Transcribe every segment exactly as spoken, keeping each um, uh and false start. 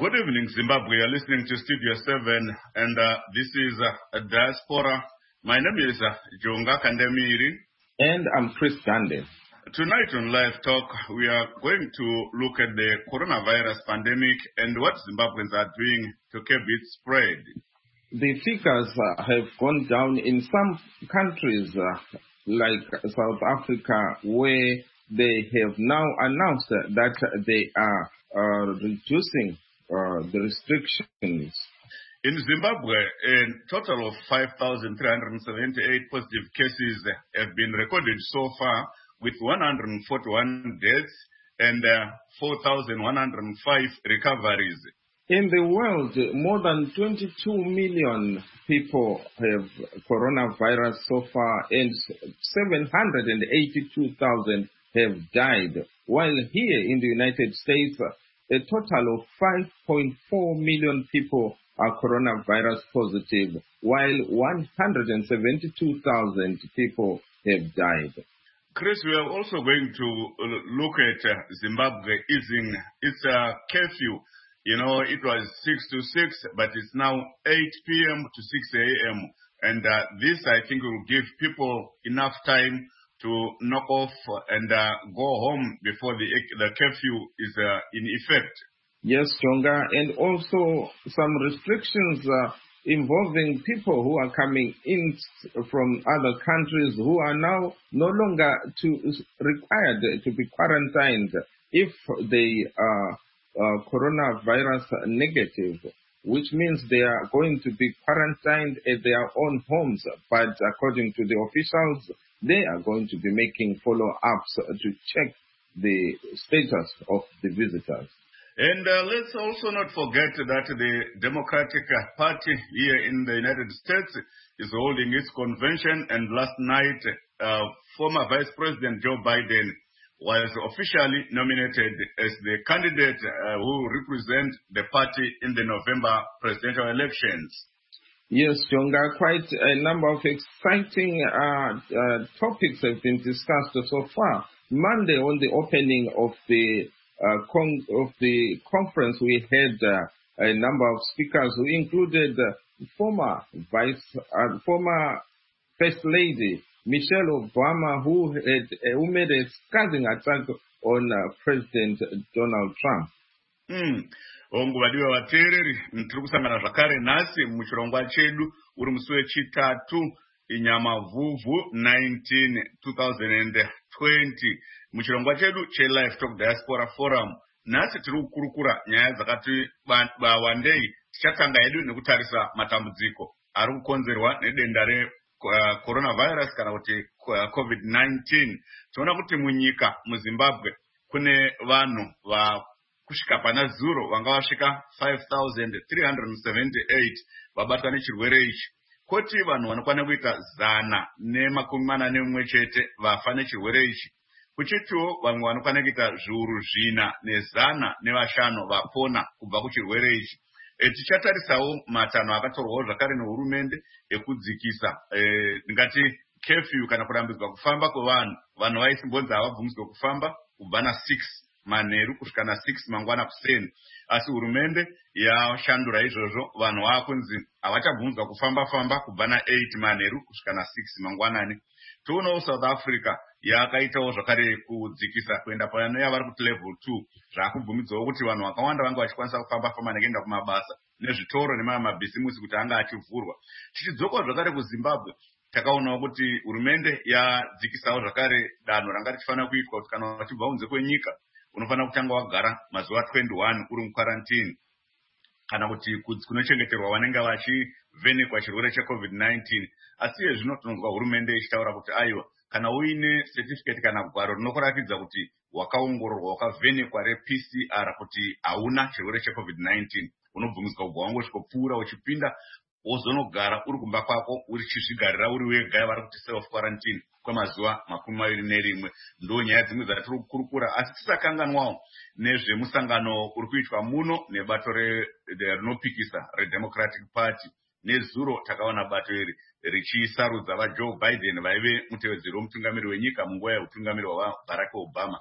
Good evening, Zimbabwe. You're listening to Studio seven, and uh, this is uh, a Diaspora. My name is uh, Jonga Kandemiri. And I'm Chris Gande. Tonight on Live Talk, we are going to look at the coronavirus pandemic and what Zimbabweans are doing to curb its spread. The figures uh, have gone down in some countries, uh, like South Africa, where they have now announced that they are uh, reducing uh, the restrictions. In Zimbabwe, a total of five thousand three hundred seventy-eight positive cases have been recorded so far, with one hundred forty-one deaths and uh, four thousand one hundred five recoveries. In the world, more than twenty-two million people have coronavirus so far, and seven hundred eighty-two thousand have died, while here in the United States, a total of five point four million people are coronavirus positive, while one hundred seventy-two thousand people have died. Chris, we are also going to look at uh, Zimbabwe easing its uh, curfew. You know, it was six to six, but it's now eight p.m. to six a.m. And uh, this, I think, will give people enough time to knock off and uh, go home before the, the curfew is uh, in effect. Yes, Jonga, and also some restrictions uh, involving people who are coming in from other countries who are now no longer to, required to be quarantined if they are uh, coronavirus negative, which means they are going to be quarantined at their own homes. But according to the officials, they are going to be making follow-ups to check the status of the visitors. And uh, let's also not forget that the Democratic Party here in the United States is holding its convention, and last night, uh, former Vice President Joe Biden was officially nominated as the candidate uh, who represents the party in the November presidential elections. Yes, Jonga, quite a number of exciting uh, uh, topics have been discussed so far. Monday, on the opening of the uh, con- of the conference, we had uh, a number of speakers who included uh, former Vice, uh, former First Lady Michelle Obama, who had uh, who made a scathing attack on uh, President Donald Trump. Mm. Onguvadiwa vateereri, tiri kusangana zvakare nhasi muchirongwa chedu uri musi wechitatu inyamavhuvhu nineteen twenty twenty muchirongwa chedu cheLive Talk Diaspora Forum. Nhasi tiri kukurukura nyaya dzakati wandei. Tichatanga hedu nekutarisa matambudziko ari kukonzerwa nedenda re uh, coronavirus kana kuti uh, covid nineteen. Tinoona kuti munyika muZimbabwe kune vanhu va kusvika pana zuro vanga vasvika five thousand three hundred seventy-eight vabatwa nechirwere ichi. Koti vanhu vanokwana kuita zana nemakumi mana nemumwe chete vafa nechirwere ichi. Kuchitiwo vamwe vanokwana kuita zviuru zvina nezana nevashanu vapona kubva kuchirwere ichi. E, tichatarisawo matanho akatorwawo zvakare nehurumende ekudzikisa e, ndingati curfew kana kurambidzwa kufamba kwevanhu. Vanhu vaisimbonzi havabvumidzwe kufamba kubva na six manheru kusvika na six mangwana kuseni, asi hurumende yashandura izvozvo. Vanhu vakunzi havachabvumidzwa kufamba famba kubva na eight manheru kusvika na six mangwanani. Toonawo South Africa yakaitawo zvakare kudzikisa kuenda pane yavari kuti level two, zvakubvumidzawo kuti vanhu vakawanda vanga vachikwanisa kufamba famba nekuenda kumabasa nezvitoro nemamwe mabhizimusi kuti anga achivhurwa. Tichidzokawo zvakare kuZimbabwe, takaonawo kuti hurumende yadzikisawo zvakare danho ranga richifanira kuitwa kuti kana vachibva kunze kwenyika unofanira kutanga wagara mazuva twenty-one uri mukarantini, kana kuti kunochengeterwa vanenge vachivhenekwa chirwere checovid nineteen. Asi iye zvino tinonzwa hurumende ichitaura kuti aiwa, kana uine certificate kana gwaro rinokuratidza kuti wakaongororwa wakavhenekwa reP C R kuti hauna chirwere checovid nineteen, unobvumidzwa kubva wangosvikopfuura uchipinda wozonogara uri kumba kwako uchizvigarira uri wega, vari kuti self quarantine kwemazuva makumi maviri nerimwe. Ndo nyaya dzimwe dzatiri kukurukura, asi tisakanganwawo nezvemusangano uri kuitwa muno nebato rinopikisa reDemocratic Party. Nezuro takaona bato iri richisarudza vaJoe Biden vaive mutevedzeri womutungamiri wenyika munguva yeutungamiri hwaBarack Obama.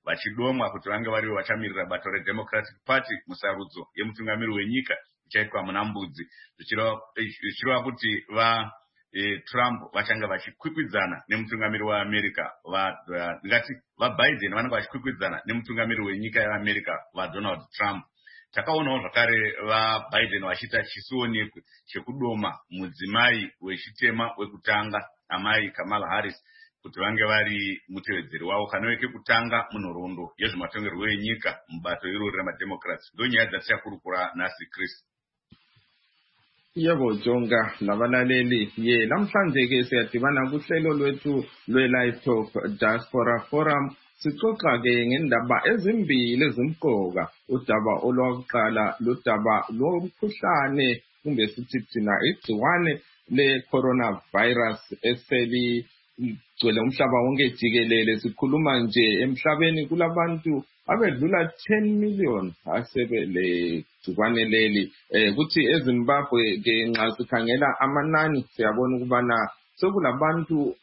vachidomwa kuti vange varivo vachamirira bato reDemocratic Party musarudzo yemutungamiri wenyika ichaitwa muna Mbudzi, zvichireva kuti va E, Trump vachanga vachikwikwidzana nemutungamiri weAmerica ngati vaBiden vanenge vachikwikwidzana nemutungamiri wenyika yeAmerica vaDonald Trump. Takaonawo zvakare vaBiden vachiita chisionekwe chekudoma mudzimai wechitema wekutanga amai Kamala Harris kuti vange vari mutevedzeri wavo kanove kekutanga munhoroondo yezvematongerwo enyika mubato irori ramaDemocrats. Ndonyaya dzatichakurukura nhasi Chris. Yebo Jonga nabalaleli, ye namhlanje ke siyadibana kuhlelo lwethu lwe-Live Talk Diaspora Forum. Sixoxa ke ngendaba ezimbili ezimqoka. Udaba olwakuqala ludaba lomkhuhlane kumbe sithi thina igciwane le-coronavirus eseli gcwele umhlaba wonke jikelele. Sikhuluma nje emhlabeni kulabantu abedlula ten million asebele gcikwane leli. Eh kuthi eZimbabwe ke nxa sikhangela amanani siyabona ukubana sekulabantu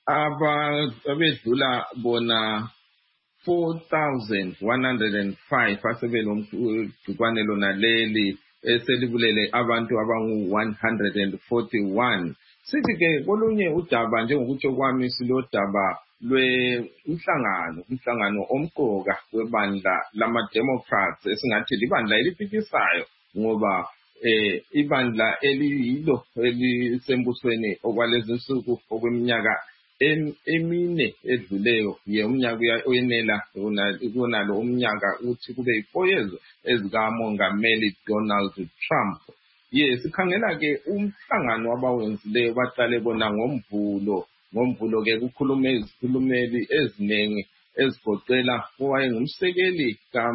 abedlula bona four thousand one hundred five asebele gcikwane lona leli eselibulele abantu abangu one hundred forty-one. Sithi ke kolunye udaba njengokutsho kwami silodaba lwemhlangano umhlangano omqoka webandla lama-Democrats esingathi libandla eliphikisayo ngoba eh ibandla eliyilo elisembusweni okwalezi nsuku okweminyaka emine edluleyo yeminyaka oyenela kunalo umnyaka uthi kube yi-four years ezikamongameli Donald Trump. Ye sikhangela ke umhlangano abawenzileyo baqale bona ngomvulo ngomvulo ke kukhulume izikhulumeli eziningi ezigoqela owayengumsekeli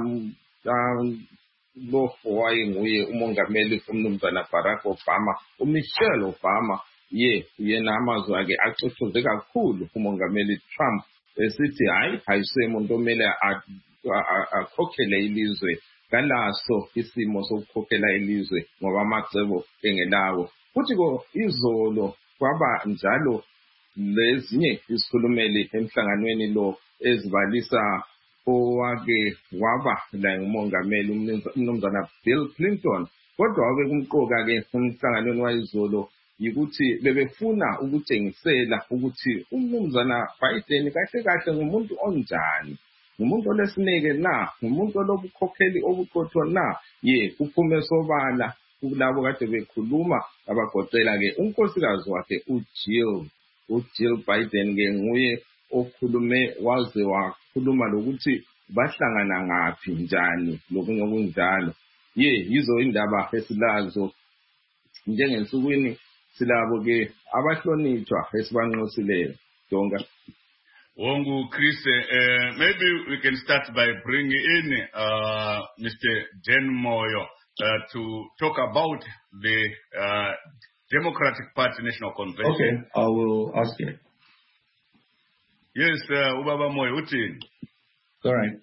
lo owayenguye umongameli umnumzana Barack Obama, uMichelle Obama. Ye yena amazwi akhe acothoze kakhulu umongameli Trump esithi hayi hayisemuntu omele akhokhele ilizwe kalaso isimo sokukhokhela ilizwe ngoba amacebo engelawo. Futhi ko izolo kwaba njalo lezinye isikhulumeli emhlanganweni lo ezibalisa owake waba la ngumongameli umnumzana Bill Clinton. Kodwa wabe kumqoka ke umhlanganweni wayizolo yikuthi bebefuna ukutshengisela ukuthi umnumzana Biden kahle kahle ngumuntu onjani, ngumuntu olesineke na, ngumuntu olobukhokheli obuqotho na. Ye kuphume sobala kulabo kade bekhuluma abagoqela ke unkosikazi wakhe uJill uJill Biden ke nguye okhulume waze wakhuluma lokuthi bahlangana ngaphi njani lokunye okunjalo. Ye yizo indaba esilazo njengensukwini silabo ke abahlonitshwa esibanxosileyo Jonga. Wongu Chris, uh, maybe we can start by bringing in uh, Mister Dan Moyo uh, to talk about the uh, Democratic Party National Convention. Okay, I will ask you. Yes, uh, Ubaba Moyo, uthini? All right.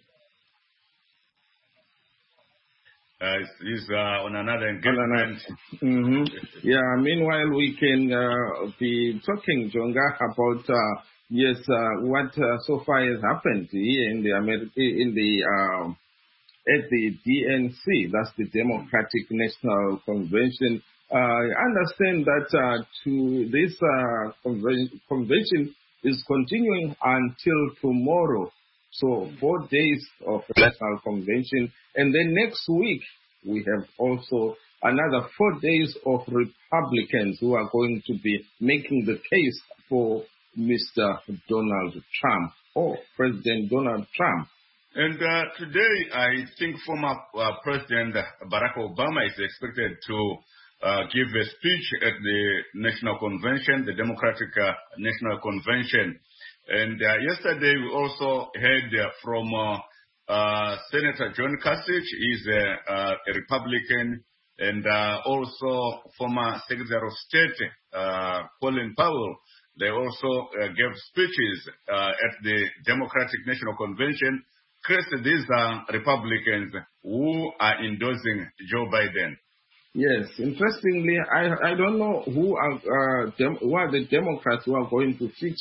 Uh, he's uh, on another engagement. Mm-hmm. Yeah, meanwhile we can uh, be talking, Jonga, about uh, yes, uh, what uh, so far has happened here in the America, in the uh, at the D N C, that's the Democratic National Convention. Uh, I understand that uh, to this uh, conven- convention is continuing until tomorrow. So four days of national convention, and then next week we have also another four days of Republicans who are going to be making the case for Mister Donald Trump or President Donald Trump. And uh, today, I think former uh, President Barack Obama is expected to uh, give a speech at the National Convention, the Democratic uh, National Convention. And uh, yesterday, we also heard uh, from uh, uh, Senator John Kasich. He's a, uh, a Republican, and uh, also former Secretary of State uh, Colin Powell. They also uh, gave speeches uh, at the Democratic National Convention. Chris, these are Republicans who are endorsing Joe Biden. Yes, interestingly, I I don't know who are uh, dem- who are the Democrats who are going to feature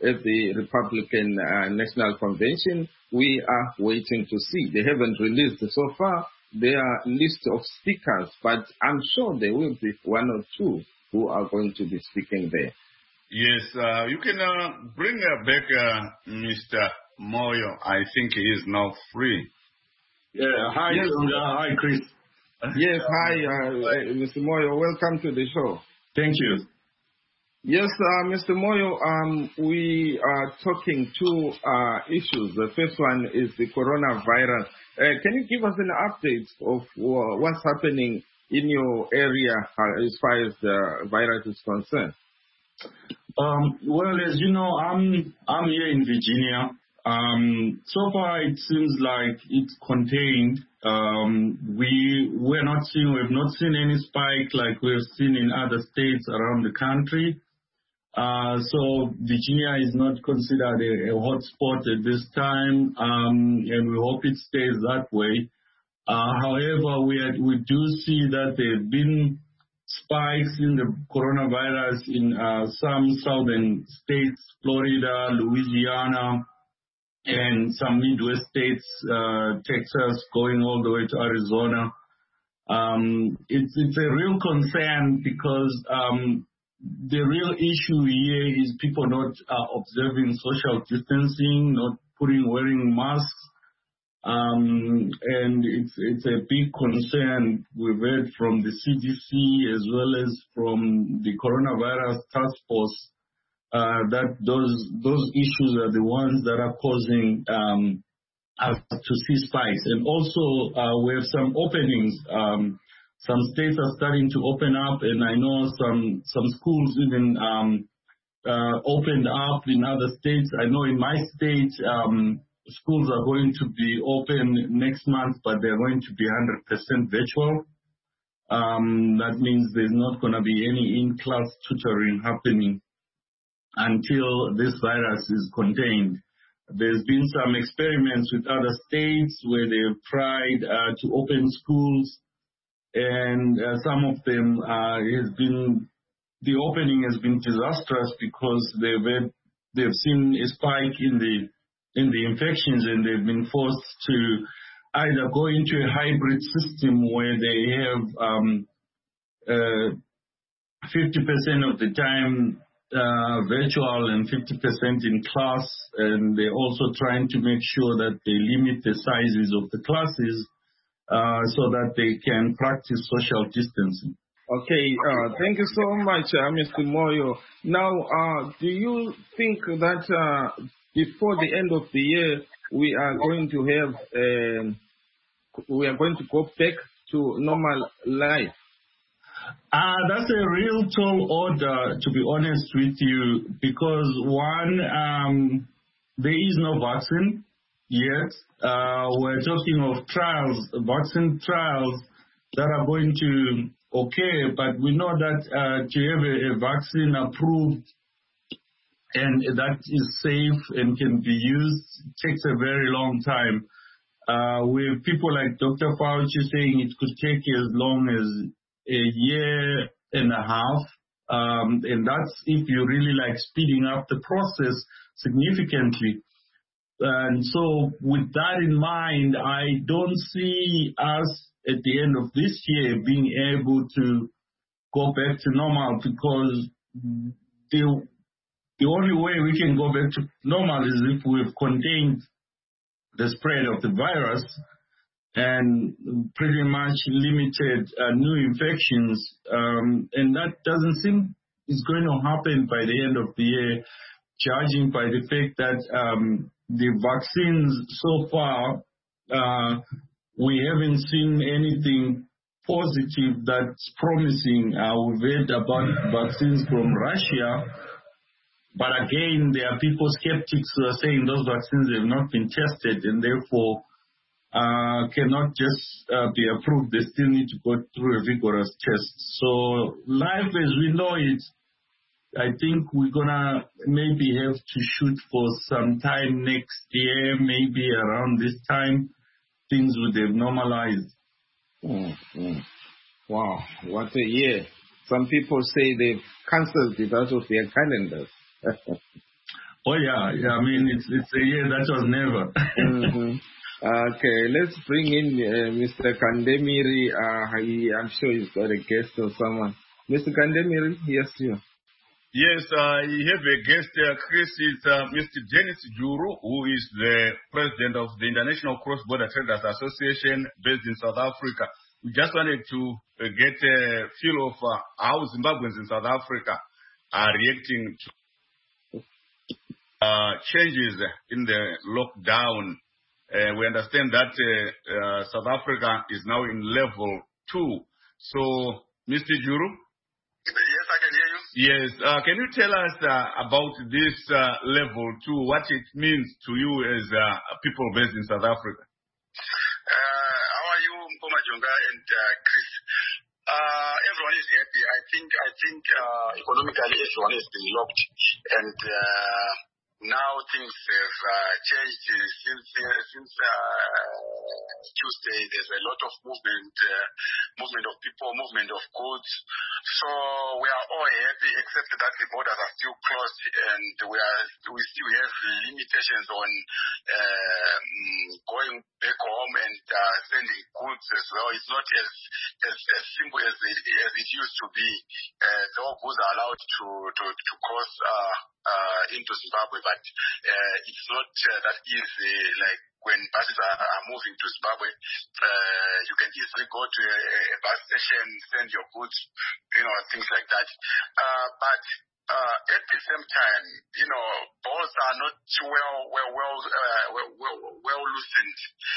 at the Republican uh, National Convention. We are waiting to see. They haven't released so far their list of speakers, but I'm sure there will be one or two who are going to be speaking there. Yes, uh, you can uh, bring uh, back uh, Mister Moyo. I think he is now free. Yeah, hi, Yes. uh, hi, Chris. Yes, hi, uh, Mister Moyo. Welcome to the show. Thank you. Yes, uh, Mister Moyo, um, we are talking two uh, issues. The first one is the coronavirus. Uh, can you give us an update of uh, what's happening in your area uh, as far as the virus is concerned? Um, well, as you know, I'm I'm here in Virginia. Um, so far, it seems like it's contained. Um, we we're not seeing we've not seen any spike like we've seen in other states around the country. Uh, so Virginia is not considered a, a hot spot at this time, um, and we hope it stays that way. Uh, however, we are, we do see that there have been spikes in the coronavirus in uh, some southern states, Florida, Louisiana, and some Midwest states, uh, Texas, going all the way to Arizona. Um, it's, it's a real concern because um, the real issue here is people not uh, observing social distancing, not putting, wearing masks. Um, and it's it's a big concern. We've heard from the C D C as well as from the coronavirus task force uh, that those those issues are the ones that are causing um, us to see spikes. And also uh, we have some openings. Um, some states are starting to open up, and I know some some schools even um, uh, opened up in other states. I know in my state. Um, Schools are going to be open next month, but they're going to be one hundred percent virtual. Um, that means there's not going to be any in-class tutoring happening until this virus is contained. There's been some experiments with other states where they've tried uh, to open schools, and uh, some of them uh, has been the opening has been disastrous because they've had, they've seen a spike in the in the infections, and they've been forced to either go into a hybrid system where they have um, uh, fifty percent of the time uh, virtual and fifty percent in class, and they're also trying to make sure that they limit the sizes of the classes uh, so that they can practice social distancing. Okay, uh, thank you so much, uh, Mister Moyo. Now, uh, do you think that uh, before the end of the year, we are going to have, um, we are going to go back to normal life? Uh, that's a real tall order, to be honest with you, because one, um, there is no vaccine yet. Uh, we're talking of trials, vaccine trials that are going to okay, but we know that uh, to have a, a vaccine approved and that is safe and can be used takes a very long time. Uh, with people like Doctor Fauci saying it could take as long as a year and a half, um, and that's if you really like speeding up the process significantly. And so with that in mind, I don't see us at the end of this year being able to go back to normal, because the The only way we can go back to normal is if we've contained the spread of the virus and pretty much limited uh, new infections. Um, and that doesn't seem is going to happen by the end of the year, judging by the fact that um, the vaccines so far, uh, we haven't seen anything positive that's promising. Uh, we've heard about vaccines from Russia. But again, there are people, skeptics, who are saying those vaccines have not been tested and therefore uh, cannot just uh, be approved. They still need to go through a vigorous test. So life as we know it, I think we're going to maybe have to shoot for some time next year, maybe around this time, things would have normalized. Mm-hmm. Wow, what a year. Some people say they've cancelled it out of their calendars. Oh yeah, yeah. I mean, it's it's a year that was never. Mm-hmm. Okay, let's bring in uh, Mister Kandemiri. Uh, he, I'm sure he's got a guest or someone. Mister Kandemiri, yes, you. Yes, uh, you have a guest, uh, Chris. It's uh, Mister Dennis Juru, who is the president of the International Cross-Border Traders Association based in South Africa. We just wanted to uh, get a feel of uh, how Zimbabweans in South Africa are reacting to uh, changes in the lockdown. Uh, we understand that uh, uh, South Africa is now in level two. So, Mister Juru? Yes, I can hear you. Yes. Uh, can you tell us uh, about this uh, level two, what it means to you as uh, people based in South Africa? Uh, how are you, Mpoma Jonga and uh, Chris? Uh, everyone is happy. I think I think uh, economically everyone has been locked, and uh, now things have uh, changed since uh, since uh, Tuesday. There's a lot of movement, uh, movement of people, movement of goods. So we are all happy, except that the borders are still closed, and we are we still have limitations on uh, going back home and uh, sending goods as well. It's not as as, as simple as it, as it used to be. Uh, all goods are allowed to to, to cross uh, uh, into Zimbabwe, but uh, it's not uh, that easy. Like when buses are, are moving to Zimbabwe, uh, you can easily go to a, a bus station, send your goods, you know, things like that. Uh, but uh, at the same time, you know, balls are not well, well, well, uh, well, well, well loosened.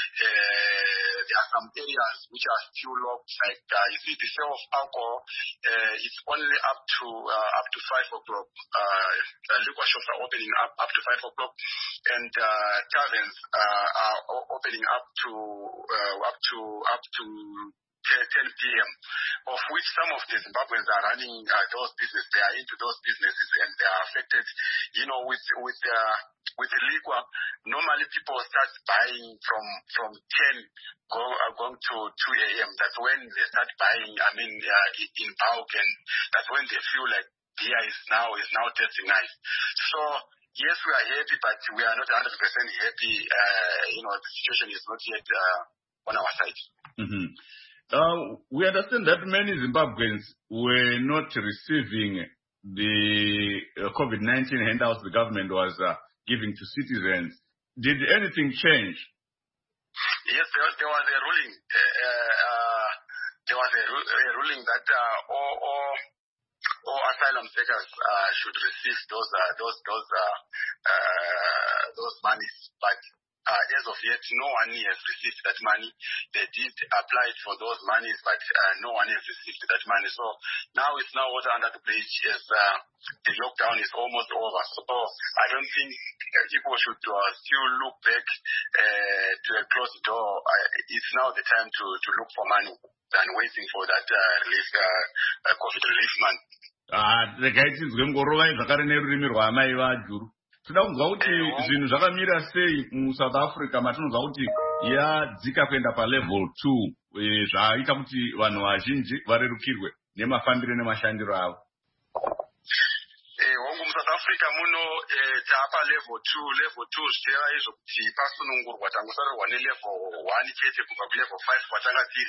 Uh, there are some areas which are still locked. Like uh, you see, the sale of alcohol uh, is only up to uh, up to five o'clock. Uh, uh, liquor shops are opening up up to five o'clock, and uh, taverns uh, are opening up to uh, up to up to ten p.m., of which some of the Zimbabweans are running uh, those businesses. They are into those businesses and they are affected. You know, with with uh, with the liquor, normally people start buying from from ten go uh, going to two a.m. That's when they start buying. I mean, uh, in bulk, and that's when they feel like beer is now is now tasting nice. So yes, we are happy, but we are not one hundred percent happy. Uh, you know, the situation is not yet uh, on our side. Mm-hmm. Uh, we understand that many Zimbabweans were not receiving the uh, COVID nineteen handouts the government was uh, giving to citizens. Did anything change? Yes, there, there was a ruling. Uh, uh, there was a, ru- a ruling that uh, all, all, all asylum seekers uh, should receive those uh, those those uh, uh, those monies, but Uh, as of yet, no one has received that money. They did apply for those monies, but uh, no one has received that money. So now it's now water under the bridge as uh, the lockdown is almost over. So I don't think uh, people should uh, still look back uh, to a closed door. Uh, it's now the time to, to look for money than waiting for that uh, relief, uh, uh, COVID relief money. Ah, zvakaitizwe ngorova zvakare nerurimi rwamai vajuru. Toda kunzwa kuti zvinhu zvakamira sei muSouth Africa matinonzwa kuti yadzika kuenda palevel two zvaita kuti vanhu vazhinji varerukirwe nemafambiro nemashandiro avo. Hongu muSouth Africa muno tapa level two level two zvichireva izvo kuti pasunungurwa tangosarirwa nelevel one chete kubva kulevel five kwatanga tiri.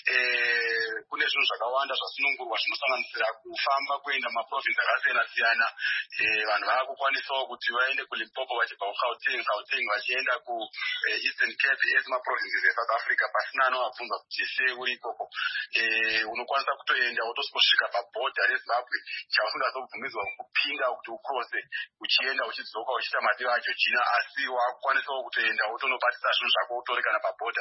Kune zvinhu zvakawanda zvasunungurwa zvinosanganisira kufamba kuenda maprovinsi akasiyana siyana. Vanhu vakukwanisawo kuti vaende kuLimpopo vachibva kuGauteng, Gauteng vachienda kuEastern Cape ezimaprovinsi eSouth Africa pasina anovabvunza kuti sei uri ikoko. Unokwanisa kutoenda wotosvika pabhodha reZimbabwe chausingazobvumidzwa kupinda kuti ukrose uchienda uchidzoka uchiita madivi aJochina, asi wakwanisawo kutoenda wotonobatisa zvinhu zvako utori kana pabhodha.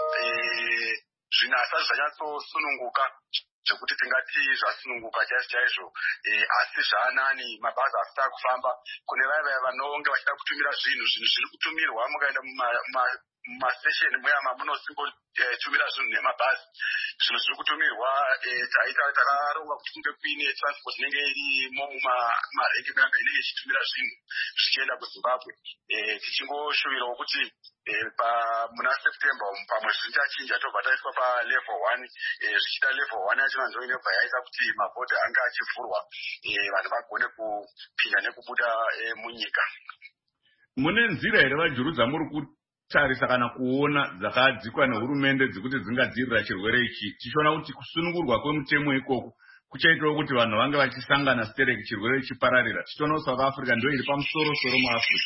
Zvinhu hasati zvanyatsosununguka zvekuti tingati zvasununguka chaizvo chaizvo, asi zvaanani, mabhazi asita kufamba. Kune vaya vaya vanonge vachida kutumira zvinhu zvinhu zviri kutumirwa mukaenda mastation muyama munosimbotumira zvinhu nemabhazi zvinhu zviri kutumirwa taita takaronga kuti kunge kuine transport inenge irimo mumarengi muyanga inenge ichitumira zvinhu zvichienda kuzimbabwe tichingoshuvirawo kuti muna september pamwe zvichachinja tobva taiswa palevel one zvichida level one yacho ndo inobva yaita kuti mabhodha anga achivhurwa vanhu vagone kupinda nekubuda munyika. Mune nzira here vajuru dzamuri kutarisa kana kuona dzakadzikwa nehurumende dzekuti dzingadzivirira chirwere ichi tichiona kuti kusunungurwa kwemutemo ikoko kuchaitawo kuti vanhu vange vachisangana stereki chirwere ichipararira tichiona kuti South Africa ndio iri pamusoro soro muAfrica?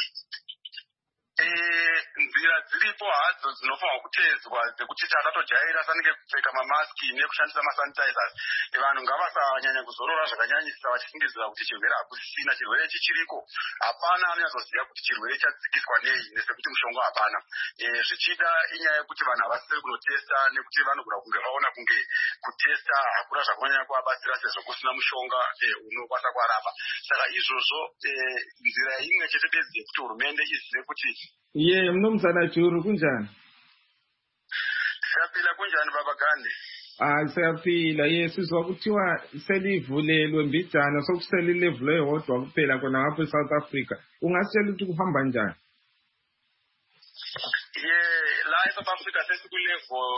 Nzira dziripo hadzo dzinofanwa kutedzwa dzekuti tasatojaira sanenge kupfeka mamaski nekushandisa masanitizers. Vanhu ngavasanyanya kuzorora zvakanyanyisa vachifungidzira kuti chirwere hakusisina. Chirwere chichiriko, hapana anyazoziva kuti chirwere chadzikiswa nei nesekuti mushonga hapana. Zvichida inyaya yekuti vanhu havasisiri kunotesta nekuti vanogona kunge vaona kunge kutesta hakuna zvakanyanya kuvabatsira sezvo kusina mushonga unokwanisa kuvarapa. Saka izvozvo nzira imwe chete bedzi yekuti hurumende izive kuti ye mnomzana Juru kunjani? Siyaphila kunjani baba Gandhi? Ah siyaphila. Ye sizwa kuthiwa selivulelwe mbijana sokuselilevulwe yodwa kuphela khona ngapha eSouth Africa. Ungasitshela ukuthi kuhamba njani? Ye la eSouth Africa sesikulevel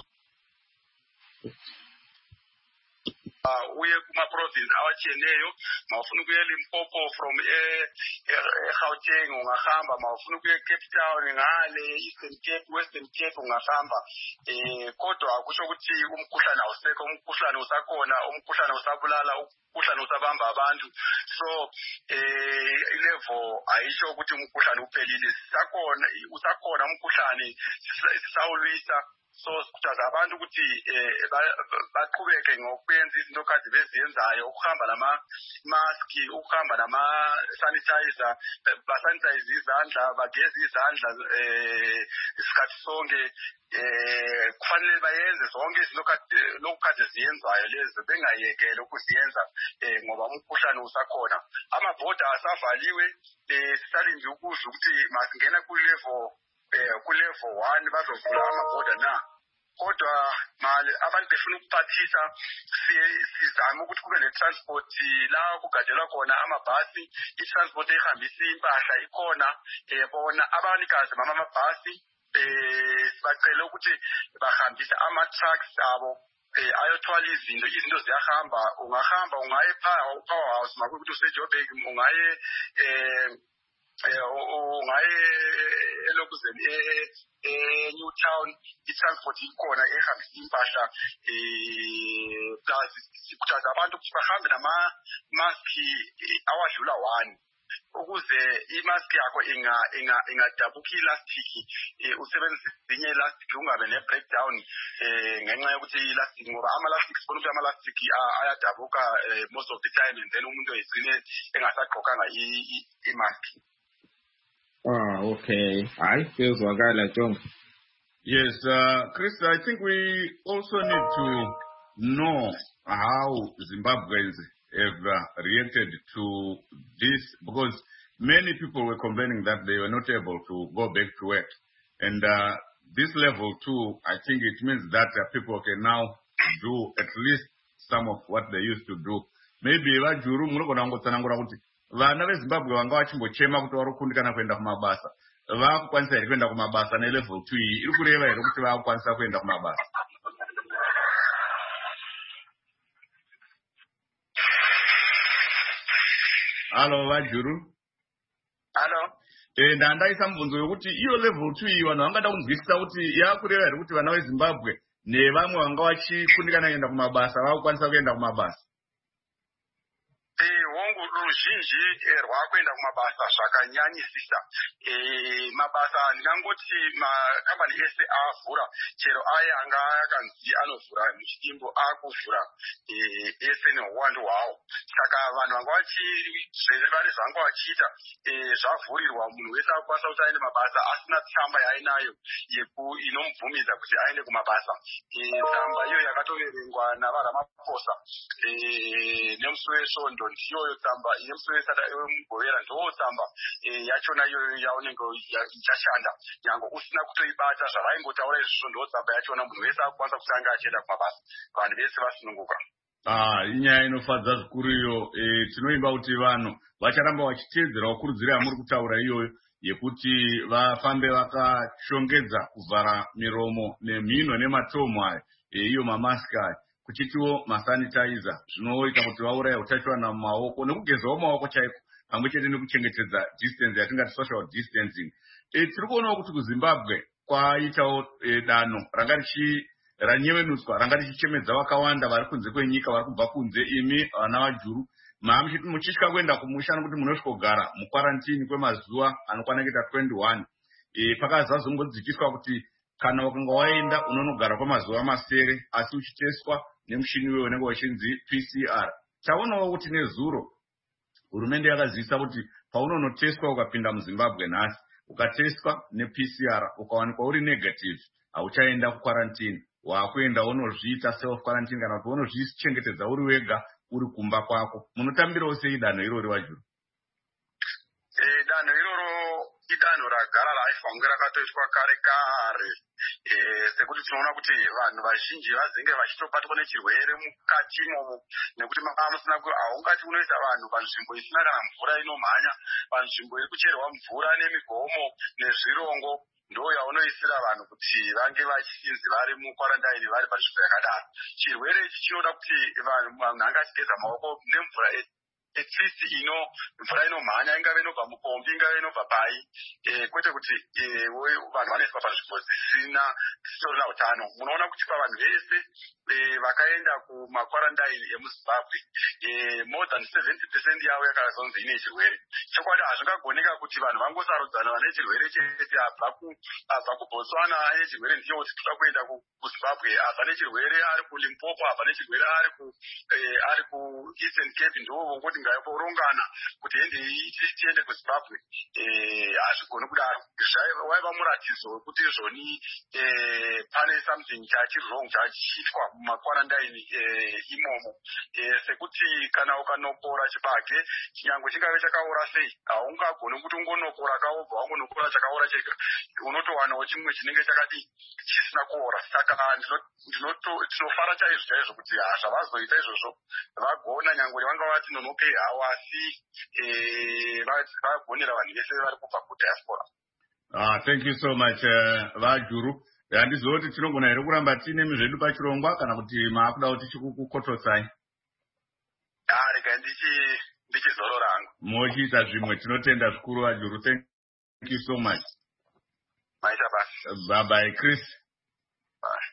uye kuma-province awatshiyeneyo. Mawufuna ukuya eLimpopo from eGauteng ungahamba, mawufuna ukuya eCape Town ngale Eastern Cape, Western Cape ungahamba. Kodwa akusho ukuthi umkhuhlane awusekho, umkhuhlane usakhona, umkhuhlane usabulala, umkhuhlane usabamba abantu. So ilevel ayisho ukuthi umkhuhlane uphelile, sakhona usakhona umkhuhlane sisawulwisa. So kuthaza abantu ukuthi baqhubeke ngokwenza izinto kade beziyenzayo, ukuhamba nama mask, ukuhamba nama sanitizer, basanitize izandla, bageze izandla isikhathi sonke. Kufanele bayenze zonke izinto lokukade ziyenzayo lezi bengayekele ukuziyenza ngoba umkhuhlane usakhona. Amabhoda asavaliwe, sisalinde ukuzwa ukuthi masingena kulevel kulevel one bazovula amabhoda na. Kodwa mali abantu befuna ukuphathisa sizama ukuthi kube netransport la kugadelwa khona amabhasi, itransport ehambisa impahla ikhona. Bona abanikazi bama mabhasi sibacela ukuthi bahambise ama-trucks abo ayothwala izinto, izinto ziyahamba. Ungahamba ungaye Powerhouse makuthi useJoburg, ungaye ungaye elokuzeni eNewtown, itransport ikhona ehambisa impahla. Plus sikhuthaza abantu ukuthi bahambe nama-maski awadlula one ukuze imask yakho ingadabuki ilastiki, usebenzise ezinye ilastiki ungabe ne-breakdown ngenxa yokuthi ilastiki, ngoba ama-lastiki sibona ukuthi ama-lastiki ayadabuka most of the time and then umuntu egcine engasagqokanga imask. Ah, okay. Hayi, kuyezwakala Jonga. Yes, uh, Chris, I think we also need to know how Zimbabweans have uh, reacted to this, because many people were complaining that they were not able to go back to work. And uh, this level two, I think it means that uh, people can now do at least some of what they used to do. Maybe vajuru munogona kungotsanangura kuti vana veZimbabwe vanga vachimbochema kuti vari kukundikana kuenda kumabasa, vakukwanisa here kuenda kumabasa nelevel two iyi iri kureva here kuti vakukwanisa kuenda kumabasa? Halo vajuru. Halo. Eh, ndandaisa mubvunzo yokuti iyo level two iyi vanhu vangada kunzwisisa kuti yakureva here kuti vana veZimbabwe nevamwe vanga vachikundikana kuenda kumabasa vakukwanisa kuenda kumabasa? Ruzhinji rwakuenda kumabasa zvakanyanyisisa. Mabasa ndingangoti makambani ese avhura, chero aya anga akanzi anovhura muchidimbo akuvhura ese neuwandu hwawo. Saka vanhu vanga vane zvavanga vachiita zvavhurirwa, munhu wese akukwanisa kuti aende mabasa asina tsamba yainayo inomubvumidza kuti aende kumabasa. Tsamba iyo yakatoverengwa navaRamaphosa nemusi wesvondo ndiyoyo tsamba yemusovesata wemugovera ndotsamba yachona iyoyo yaunenge ichashanda nyange usina kutoibata zvavaingotaura izvozvo ndotsamba yachona munhu wese akukwanisa kuti anga achienda kumabasa vanhu vese vasununguka. Ah, inyaya inofadza zvikuru iyo. Tinoimba kuti vanhu vacharamba vachiteedzera kukurudzira yamuri kutaura iyoyo yekuti vafambe vakashongedza kuvhara miromo nemhino nematomo aya, iyo mamaski aya, kuchitiwo masanitizer zvinoita kuti vauraya utachiwana mumaoko nekugezawo maoko chaiko, pamwe chete nekuchengetedza distance yatingati social distancing. Tiri kuonawo kuti kuZimbabwe kwaitawo danho ranga richi ranyevenuswa ranga richichemedza vakawanda vari kunze kwenyika, vari kubva kunze. Imi vana vaJuru muchitya kuenda kumusha nokuti munosvika kugara mukwarantini kwemazuva anokwana kuita twenty-one. E, pakazazongodzikiswa kuti kana ukanga waenda unonogara kwemazuva masere asi uchiteswa nemushini wewe unenge uchinzi P C R. Taonawo kuti nezuro hurumende yakazivisa kuti paunonoteswa ukapinda muZimbabwe nhasi ukateswa ne-P C R ukawanikwa uri negative hauchaenda kukwarantini, wakuenda unozviita self quarantine kana kuti unozvichengetedza uri wega uri kumba kwako. Munotambirawo sei danho iroro vaJuru? Eh, danho iroro idanho ragara raifange rakatoitwa kare kare. Eh, sekuti tinoona kuti vanhu vazhinji vazinge vachitobatwa nechirwere mukati imomo, nekuti mamusina haungati unoisa vanhu panzvimbo isina kana mvura inomhanya, panzvimbo iri kucherwa mvura nemigomo nezvirongo, ndo yaunoisira vanhu kuti vange vachinzi vari mukwarandaini vari panzvimbo yakadaro. Chirwere ichi chinoda kuti vanhu anga achigeza maoko nemvura at least ino mvura inomhanya, ingave inobva mupombi, ingave inobva pai, kwete kuti vanhu vanoiswa panzvimbo dzisina dzisitorina utano. Munoona kuti pavanhu vese vakaenda kumakwarandaini emuZimbabwe more than seventy percent yavo yakazonzi ine chirwere. Chokwadi hazvingagoneka kuti vanhu vangosarudzana vane chirwere chete abva kuBotswana ane chirwere ndiyo kuti toda kuenda kuZimbabwe, abva nechirwere ari kuLimpopo, abva nechirwere ari ku ari kuEastern Cape, ndo vongoti ngaivorongana kuti ende tiende kuZimbabwe. Hazvigoni kudaro. Waiva muratidzo wekuti izvoni pane something chachiri wrong chachiitwa mumakwarandaini imomo, sekuti kana ukanokora chibage chinyange chingave chakaora sei haungagoni kuti ungonokora kaobva wangonokora chakaora chega, unotowanawo chimwe chinenge chakati chisina kuora. Saka tinofara chaizvo chaizvo kuti zvavazoita izvozvo vagona nyange vanga vati nonokei hawo asi vagonera vanhu vese vari kubva kudiaspora. Ah, thank you so much uh, vaJuru. Handizoti tinogona here kuramba tiine zvedu pachirongwa kana kuti maakuda kuti tichikukototsai? Ah, rega ndichizorora hangu. Mochiita zvimwe, tinotenda zvikuru vaJuru. Thank you so much. Maita basi. Bye bye Chris. Bye.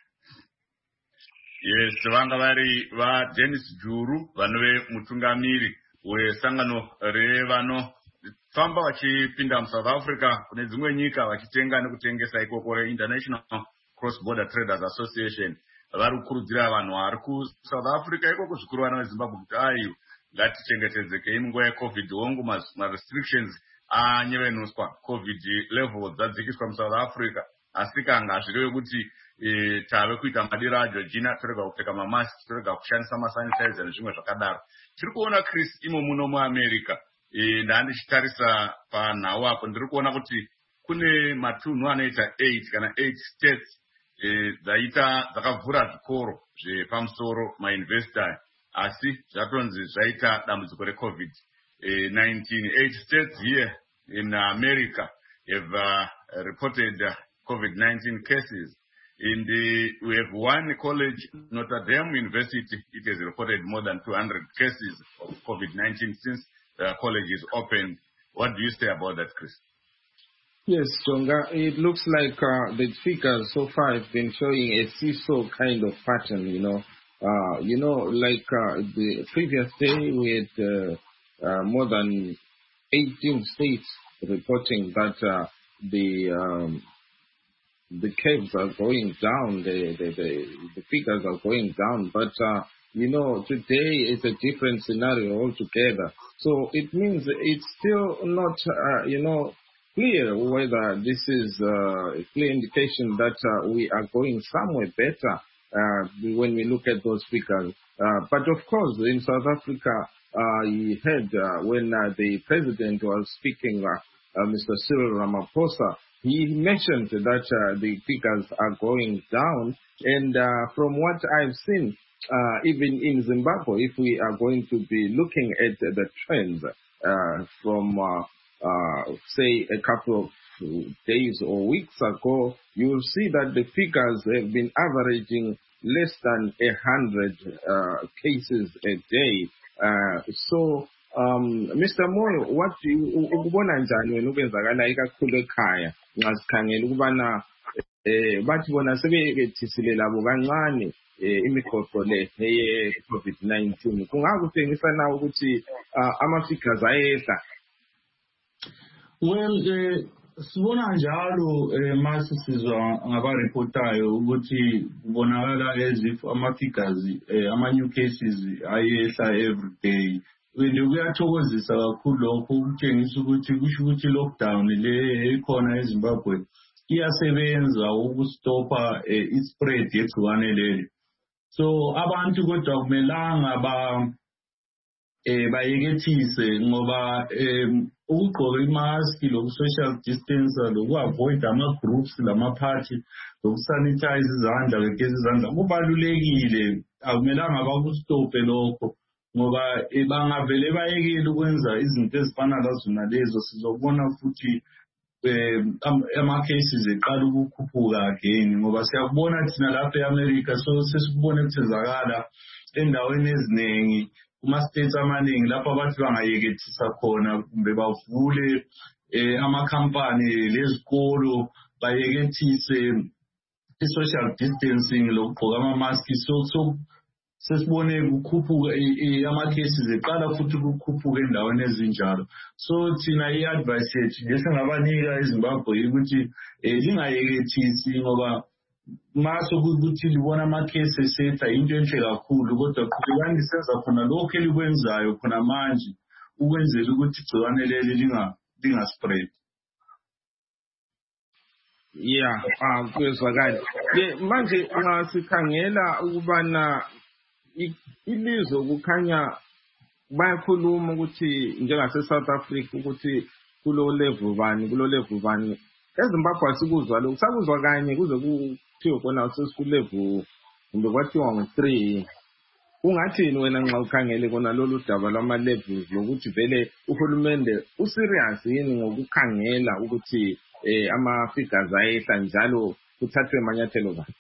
Yes, vanga vari vaDennis Juru vanove mutungamiri wesangano revano famba vachipinda muSouth Africa kune dzimwe nyika vachitenga nekutengesa ikoko reInternational Cross Border Traders Association. Vari kukurudzira vanhu vari kuSouth Africa ikoko zvikuru vana veZimbabwe kuti ayo ngatichengetedzekei munguva yeCovid. Hongu marestrictions anyevenuswa, Covid levels dzadzikiswa muSouth Africa, asi kanga hazvirevi kuti E, tave kuita madiro aJourgina, torega kupfeka mamaski, torega kushandisa masanitizer nezvimwe zvakadaro. Tiri kuona Chris imo muno muAmerica, e, ndandichitarisa panhau apo ndiri kuona kuti kune matunhu anoita eight kana eight states e, dzaita dzakavhura zvikoro zvepamusoro mauniversity, asi zvatonzi zvaita dambudziko reCovid nineteen. Eight states here in America have uh, reported uh, COVID nineteen cases. In the, we have one college, Notre Dame University, it has reported more than two hundred cases of COVID nineteen since the college is open. What do you say about that, Chris? Yes, Tonga, it looks like uh, the figures so far have been showing a seesaw kind of pattern, you know. Uh, you know, like uh, the previous day we had uh, uh, more than eighteen states reporting that uh, the... Um, the caves are going down, the, the, the, the figures are going down, but, uh, you know, today is a different scenario altogether. So it means it's still not, uh, you know, clear whether this is uh, a clear indication that uh, we are going somewhere better uh, when we look at those figures. Uh, but of course, in South Africa, uh, he heard uh, when uh, the president was speaking, uh, uh, Mister Cyril Ramaphosa, he mentioned that uh, the figures are going down. And uh, from what I've seen, uh, even in Zimbabwe, if we are going to be looking at the trends uh, from, uh, uh, say, a couple of days or weeks ago, you will see that the figures have been averaging less than a hundred uh, cases a day. Uh, so, um, Mister Moyo, what do you ukubona njani wena ukwenzakala ikakhulu ekhaya nxa sikhangela ukubana eh bathi bona sebethisile labo kancane imigoqo le eye COVID nineteen kungakutshengisa na ukuthi ama-figures ayehla? Well, eh sibona njalo mase sizwa ngabareportayo ukuthi kubonakala as if ama-figures ama-new cases ayehla every day. Wende kuyathokozisa kakhulu lokho ukutshengisa ukuthi kusho ukuthi lockdown le ekhona eZimbabwe iyasebenza ukustopa i-spread yegciwane leli. So abantu kodwa kumelanga ba eh bayekethise ngoba ukugqoka imask loku-social distance loku-avoid ama-groups lama-party loku-sanitize izandla begeza izandla kubalulekile. Akumelanga bakustope lokho ngoba bangavele bayekele ukwenza izinto ezifana lazona lezo sizobona futhi ama-cases eqala ukukhuphuka again ngoba siyakubona thina lapha e-America so sesikubona kuthenzakala endaweni eziningi kuma-states amaningi lapho abantu bangayekethisa khona kumbe bavule amakhampani lezikolo bayekethise i-social distancing lokugqoka ama-maski so so sesibone kukhuphuka ama-cases eqala futhi kukhuphuka endaweni ezinjalo. So thina i-advice yethu lesingabanika eZimbabwe ukuthi lingayekethisi ngoba maso ukuthi libona ama-cases esetha into enhle kakhulu kodwa qhubekani lisenza khona lokho elikwenzayo khona manje ukwenzela ukuthi igciwane leli linga-spread. Yeah, ah kwezwakala. Manje ngasikhangela ukubana ilizwe kukhanya bayakhuluma ukuthi njengase South Africa ukuthi kulo level bani kulo level bani eZimbabwe asikuzwa lokho sakuzwa kanye kuze kuthiwe khona sesiku level kumbe kwathiwa ngo-three. Ungathini wena nxa ukhangele kona lolu daba lwama levels lokuthi vele uhulumende userious yini ngokukhangela ukuthi eh ama figures ayehla njalo kuthathwe amanyathelo bani?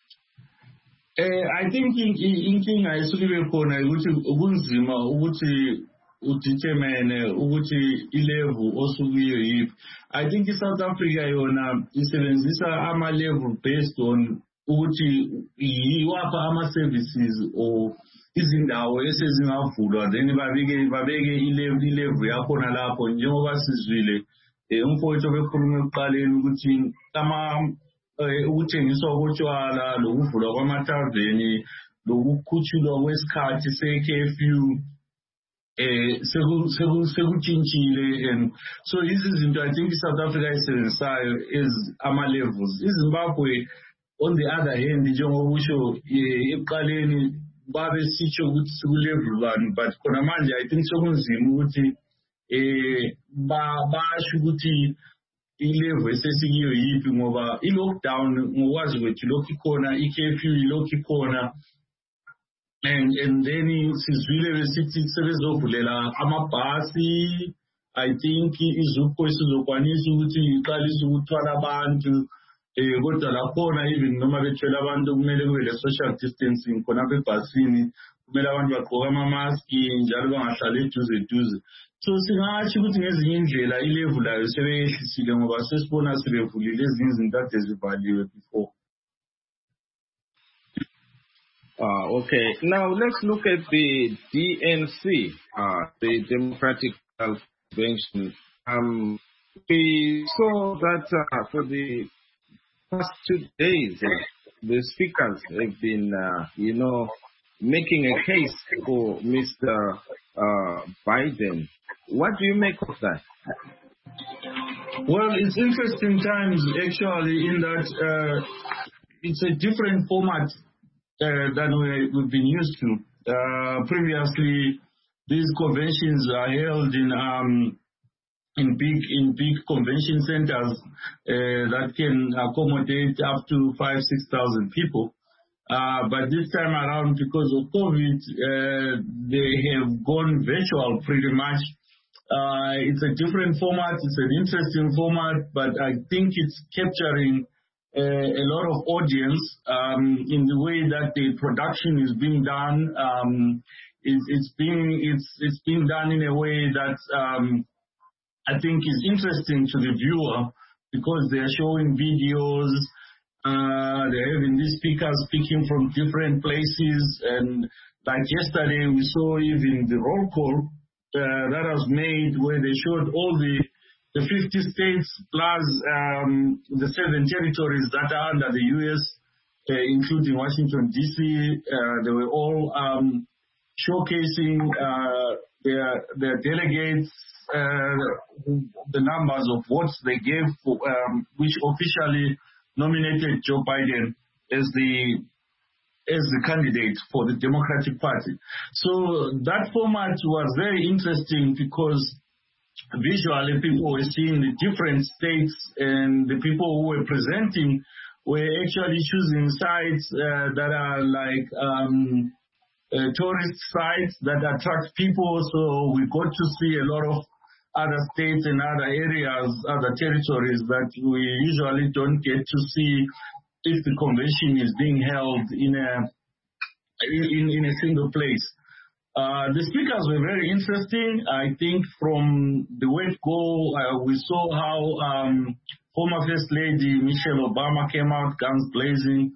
Eh, I think inkinga esuke khona ukuthi kunzima ukuthi udetermine ukuthi ilevel osukuyo yipi. I think iSouth Africa yona isebenzisa ama level based on ukuthi yiwapha ama services or izindawo esezingavulwa then babeke babeke ilevel ilevel yakhona lapho njengoba sizwile umfowethu bekhuluma ekuqaleni ukuthi ama ukuthengiswa kotshwala lokuvulwa kwamathaveni lokukhutshulwa kwesikhathi se-curfew eh sekutshintshile and so lezi zinto I think South Africa isebenzisayo is ama-levels. iZimbabwe on the other hand njengoba usho ekuqaleni babesitsho ukuthi siku-level bani but khona manje I think sokunzima ukuthi eh basho ukuthi ilevel esesikiyo yipi ngoba i-lockdown ngokwazi kwethu lokhu ikhona i-curfew ilokhu ikhona and and then sizwile besithi sebezovulela amabhasi. I think izupho sizokwanisa ukuthi iqalise ukuthwala abantu eh kodwa lakhona even noma bethwele abantu kumele kube le social distancing khona apha ebhasini kumele abantu bagqoke ama-mask njalo bangahlali eduze eduze. So singathi ukuthi ngezinye indlela ilevel layo sebeyehlisile ngoba sesibona sebevulile ezinye izinto ade zivaliwe before. Uh, okay, now let's look at the D N C, uh, the Democratic Convention. Um, we saw that uh, for the past two days, uh, the speakers have been, uh, you know, making a case for Mister Uh, Biden. What do you make of that? Well, it's interesting times actually in that uh, it's a different format uh, than we, we've been used to. Uh, previously, these conventions are held in um, in big in big convention centers uh, that can accommodate up to five six thousand people. Uh, but this time around, because of COVID, uh, they have gone virtual pretty much. Uh, it's a different format. It's an interesting format, but I think it's capturing uh, a lot of audience um, in the way that the production is being done. Um, it, it's being it's it's being done in a way that um, I think is interesting to the viewer because they are showing videos. Uh, they're having these speakers speaking from different places, and like yesterday we saw even the roll call uh, that was made where they showed all the the fifty states plus um, the seven territories that are under the U S, uh, including Washington D C. Uh, they were all um, showcasing uh, their their delegates, uh, the numbers of votes they gave, for, um, which officially nominated Joe Biden as the as the candidate for the Democratic Party. So that format was very interesting because visually people were seeing the different states, and the people who were presenting were actually choosing sites uh, that are like um, uh, tourist sites that attract people. So we got to see a lot of other states and other areas, other territories that we usually don't get to see if the convention is being held in a in, in a single place. Uh, the speakers were very interesting. I think from the word-go, uh, we saw how um, former First Lady Michelle Obama came out guns blazing,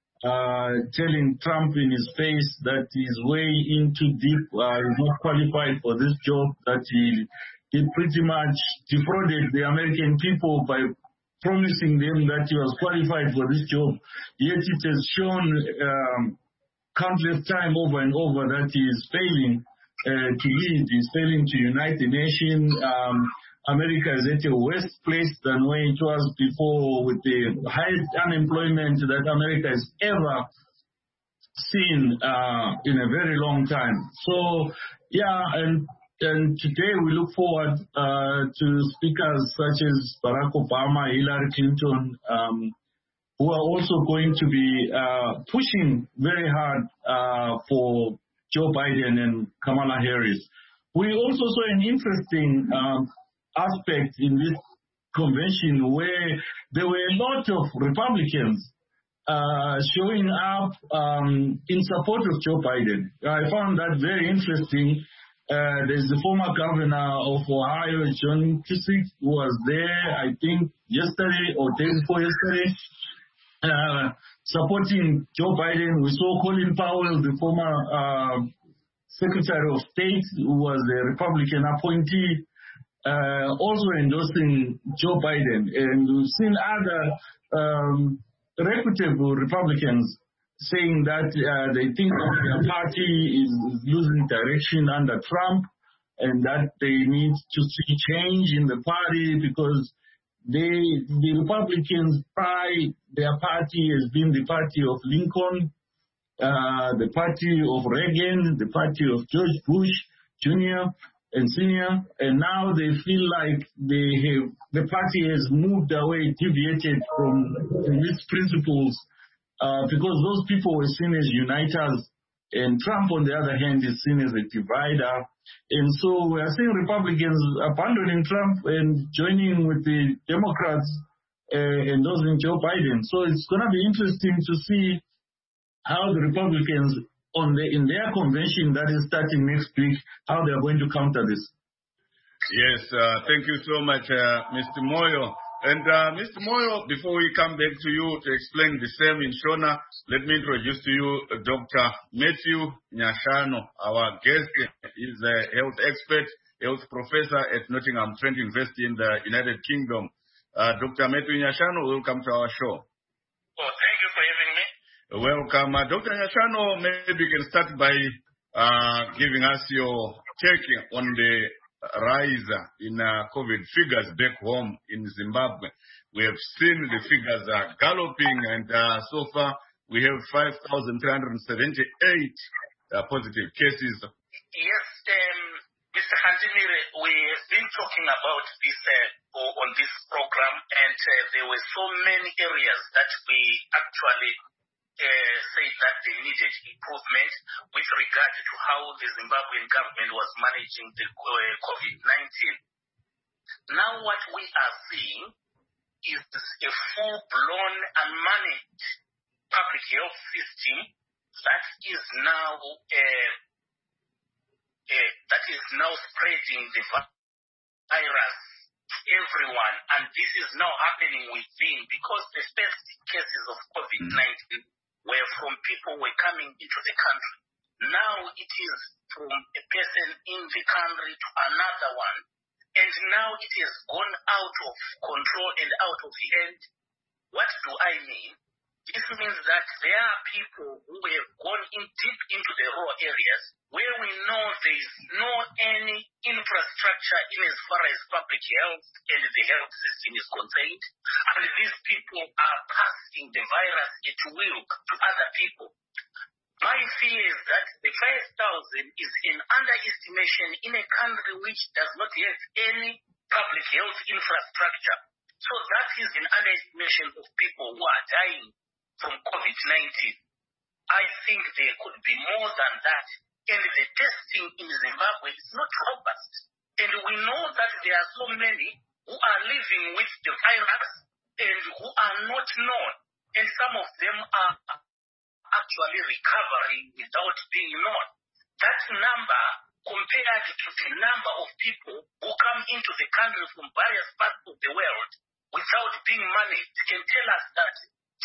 uh, telling Trump in his face that he's way in too deep, uh, he's not qualified for this job, that he He pretty much defrauded the American people by promising them that he was qualified for this job. Yet it has shown um, countless time over and over that he is failing uh, to lead. He's failing to unite the nation. Um, America is at a worse place than where it was before, with the highest unemployment that America has ever seen uh, in a very long time. So, yeah, and And today we look forward uh, to speakers such as Barack Obama, Hillary Clinton, um, who are also going to be uh, pushing very hard uh, for Joe Biden and Kamala Harris. We also saw an interesting um, aspect in this convention where there were a lot of Republicans uh, showing up um, in support of Joe Biden. I found that very interesting. Uh, there's the former governor of Ohio, John Kasich, who was there, I think, yesterday or day before yesterday, uh, supporting Joe Biden. We saw Colin Powell, the former uh, Secretary of State, who was a Republican appointee, uh, also endorsing Joe Biden. And we've seen other um, reputable Republicans saying that uh, they think that their party is losing direction under Trump, and that they need to see change in the party because they, the Republicans pride their party as being the party of Lincoln, uh, the party of Reagan, the party of George Bush Junior and Senior, and now they feel like they have, the party has moved away, deviated from, from its principles. Uh, because those people were seen as uniters, and Trump, on the other hand, is seen as a divider. And so we are seeing Republicans abandoning Trump and joining with the Democrats uh, endorsing Joe Biden. So it's going to be interesting to see how the Republicans, on the, in their convention that is starting next week, how they are going to counter this. Yes, uh, thank you so much, uh, Mister Moyo. And uh, Mister Moyo, before we come back to you to explain the same in Shona, let me introduce to you uh, Doctor Matthew Nyashano, our guest. He's a health expert, health professor at Nottingham Trent University in the United Kingdom. Uh, Doctor Matthew Nyashano, welcome to our show. Oh, thank you for having me. Welcome. Uh, Doctor Nyashano, maybe you can start by uh, giving us your take on the rise in uh, COVID figures back home in Zimbabwe. We have seen the figures are galloping, and uh, so far we have five thousand three hundred seventy-eight uh, positive cases Yes, um, Mister Hanzimire, we have been talking about this uh, on this program, and uh, there were so many areas that we actually uh, said that they needed improvement with regard to how the Zimbabwean government was managing the uh, COVID nineteen. Now what we are seeing is a full-blown unmanaged public health system that is now uh, uh, that is now spreading the virus to everyone, and this is now happening within, because the first cases of COVID nineteen were from people who were coming into the country. Now it is from a person in the country to another one, and now it has gone out of control and out of hand. What do I mean? This means that there are people who have gone in deep into the rural areas where we know there is no any infrastructure in as far as public health and the health system is concerned, and these people are passing the virus at will to other people. My fear is that the five thousand is an underestimation in a country which does not have any public health infrastructure. So that is an underestimation of people who are dying from COVID nineteen. I think there could be more than that. And the testing in Zimbabwe is not robust. And we know that there are so many who are living with the virus and who are not known. And some of them are actually recovering without being known. That number, compared to the number of people who come into the country from various parts of the world without being managed, can tell us that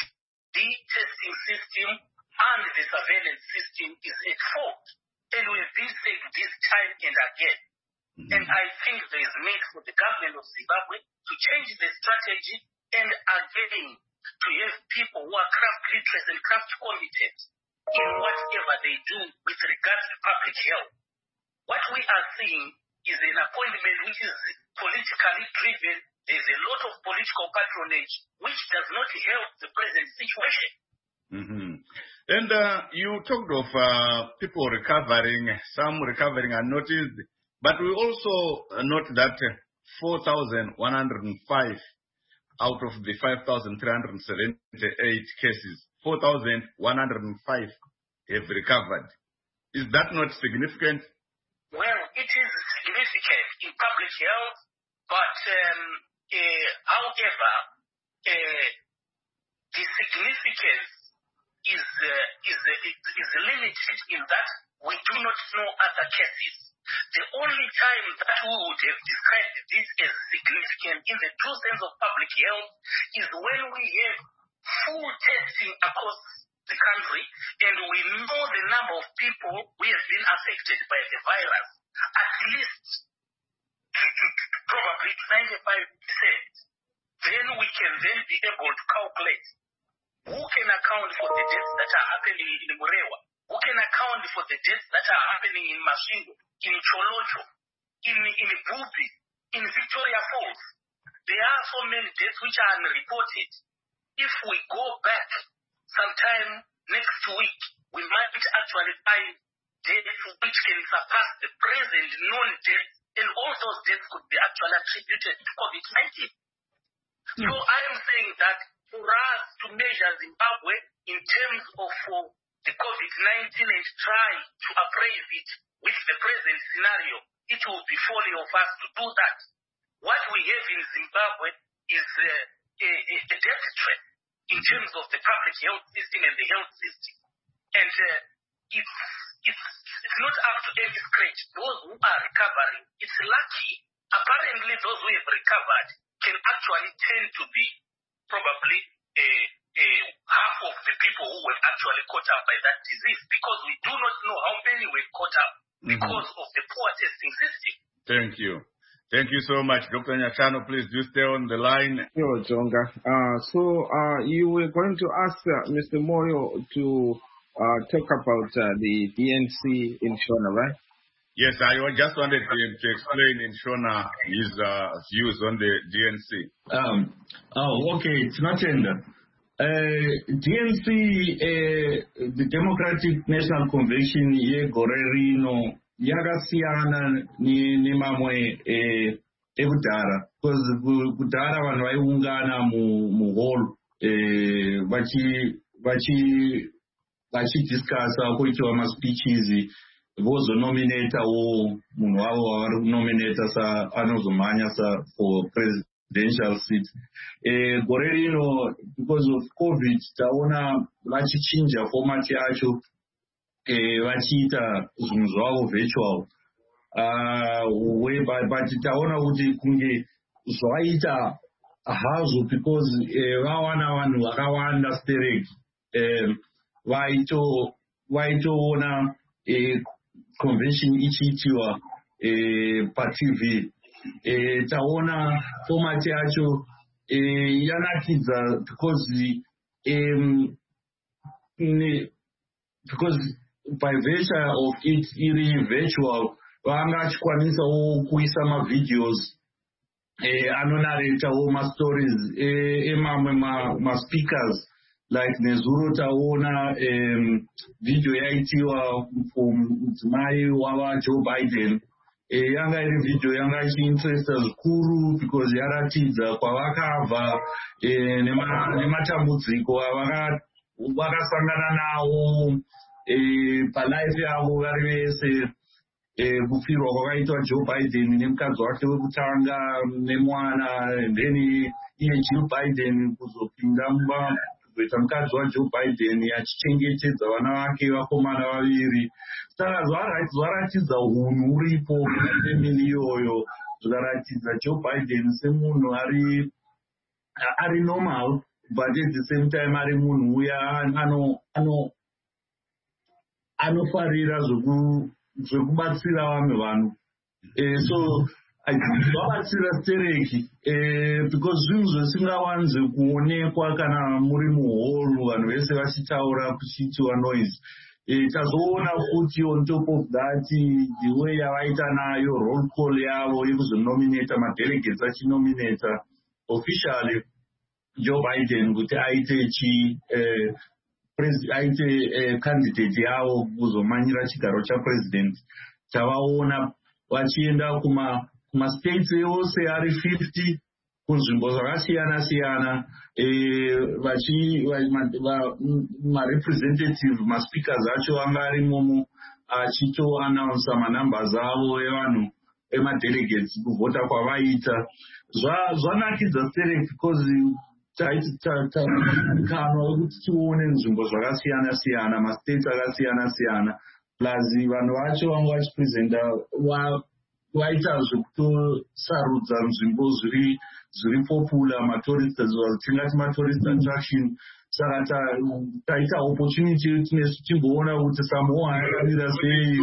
the testing system and the surveillance system is at fault. And we've been saying this time and again. Mm-hmm. And I think there is need for the government of Zimbabwe to change the strategy and again to have people who are craft literate and craft competent in whatever they do with regard to public health. What we are seeing is an appointment which is politically driven. There's a lot of political patronage which does not help the present situation. Mm-hmm. And uh, you talked of uh, people recovering, some recovering unnoticed, but we also note that four thousand one hundred five out of the five thousand three hundred seventy-eight cases, four thousand one hundred five have recovered. Is that not significant? Well, it is significant in public health, but um, uh, however, uh, the significance is, uh, is, uh, is limited in that we do not know other cases. The only time that we would have described this as significant in the true sense of public health is when we have full testing across the country and we know the number of people who have been affected by the virus, at least probably ninety-five percent. Then we can then be able to calculate who can account for the deaths that are happening in Murewa, who can account for the deaths that are happening in Masvingo, in Cholocho, in, in Bubi, in Victoria Falls. There are so many deaths which are unreported. If we go back sometime next week, we might actually find deaths which can surpass the present known deaths, and all those deaths could be actually attributed to COVID nineteen. Mm. So I am saying that for us to measure Zimbabwe in terms of uh, the COVID nineteen and try to appraise it with the present scenario, it will be folly of us to do that. What we have in Zimbabwe is uh, a, a, a death trap in terms of the public health system and the health system. And uh, it's, it's, it's not up to any scratch. Those who are recovering, it's lucky. Apparently, those who have recovered can actually tend to be probably a, a half of the people who were actually caught up by that disease, because we do not know how many were caught up because mm-hmm. of the poor testing system. Thank you. Thank you so much, Doctor Nyachano. Please do stay on the line. Sure, Jonga. Uh, so uh, you were going to ask uh, Mister Moyo to uh, talk about uh, the D N C in Shona, right? Yes, I just wanted to, to explain in Shona his uh, views on the D N C. Um, oh, okay, it's not gender. Uh, D N C, uh, the Democratic National Convention, ye Gorerino, yakasiyana nemamwe ekudhara, because kudhara vanhu vaiungana muhall vachidiscasa kuitiwa maspeeches vozonominatawo munhu wavo wavari kunominata saanozomhanya for presidential seat. Gore rino because of COVID taona vachichinja format yacho vachiita zvinhu zvavo virtual, but taona kuti kunge zvaita hazvo because vawana vanhu vakawanda stereki vaitoona convention ichiitiwa paT V. Taona format yacho yanakidza because because by virtue of it iri virtual vanga vachikwanisawo kuisa mavideos anonaretawo mastories emamwe maspeakers, like nezuro taona video yaitiwa mudzimai wava Joe Biden. Yanga iri video yanga ichiinteresta zvikuru because yaratidza kwavakabva nematambudziko avakasangana nawo palife yavo vari vese, kufirwa kwakaitwa Joe Biden nemukadzi wake wekutanga nemwana, then iye Jill Biden kuzopinda mumba kuzoita mukadzi waJoe Biden achichengetedza vana vake vakomana vaviri. Saka zvaratidza hunhu huripo pemini iyoyo, zvikaratidza Joe Biden semunhu ari ari normal, but at the same time ari munhu uya ano ano anofarira zvekubatsira vamwe vanhu. So vabatsira stereki because zvinhu zvisingawanze kuonekwa kana muri muhall vanhu vese vachitaura kuchiitiwa noise. Tazoona futi on top of that the way yavaita nayo roll call yavo yekuzonominata madelegates achinominata officially Joe Biden kuti aite chi aite candidate yavo kuzomanyira chigaro chapresident. Tavaona vachienda kuma kumastates ose ari fifty kunzvimbo zvakasiyana siyana, marepresentative maspeakers acho anga ari momo achitoannounsa manumbers avo evanhu emadelegates kuvhota kwavaita. Zvanakidza stereki because kanwa wekuti tione nzvimbo zvakasiyana siyana, mastates akasiyana siyana, plus vanhu vacho vanga vachipresenta vaita zvekutosarudza nzvimbo zviri zviri popular, matourist tingati matourist attraction. Saka taita opportunity tinesu timboona kuti Samoa yakamira sei.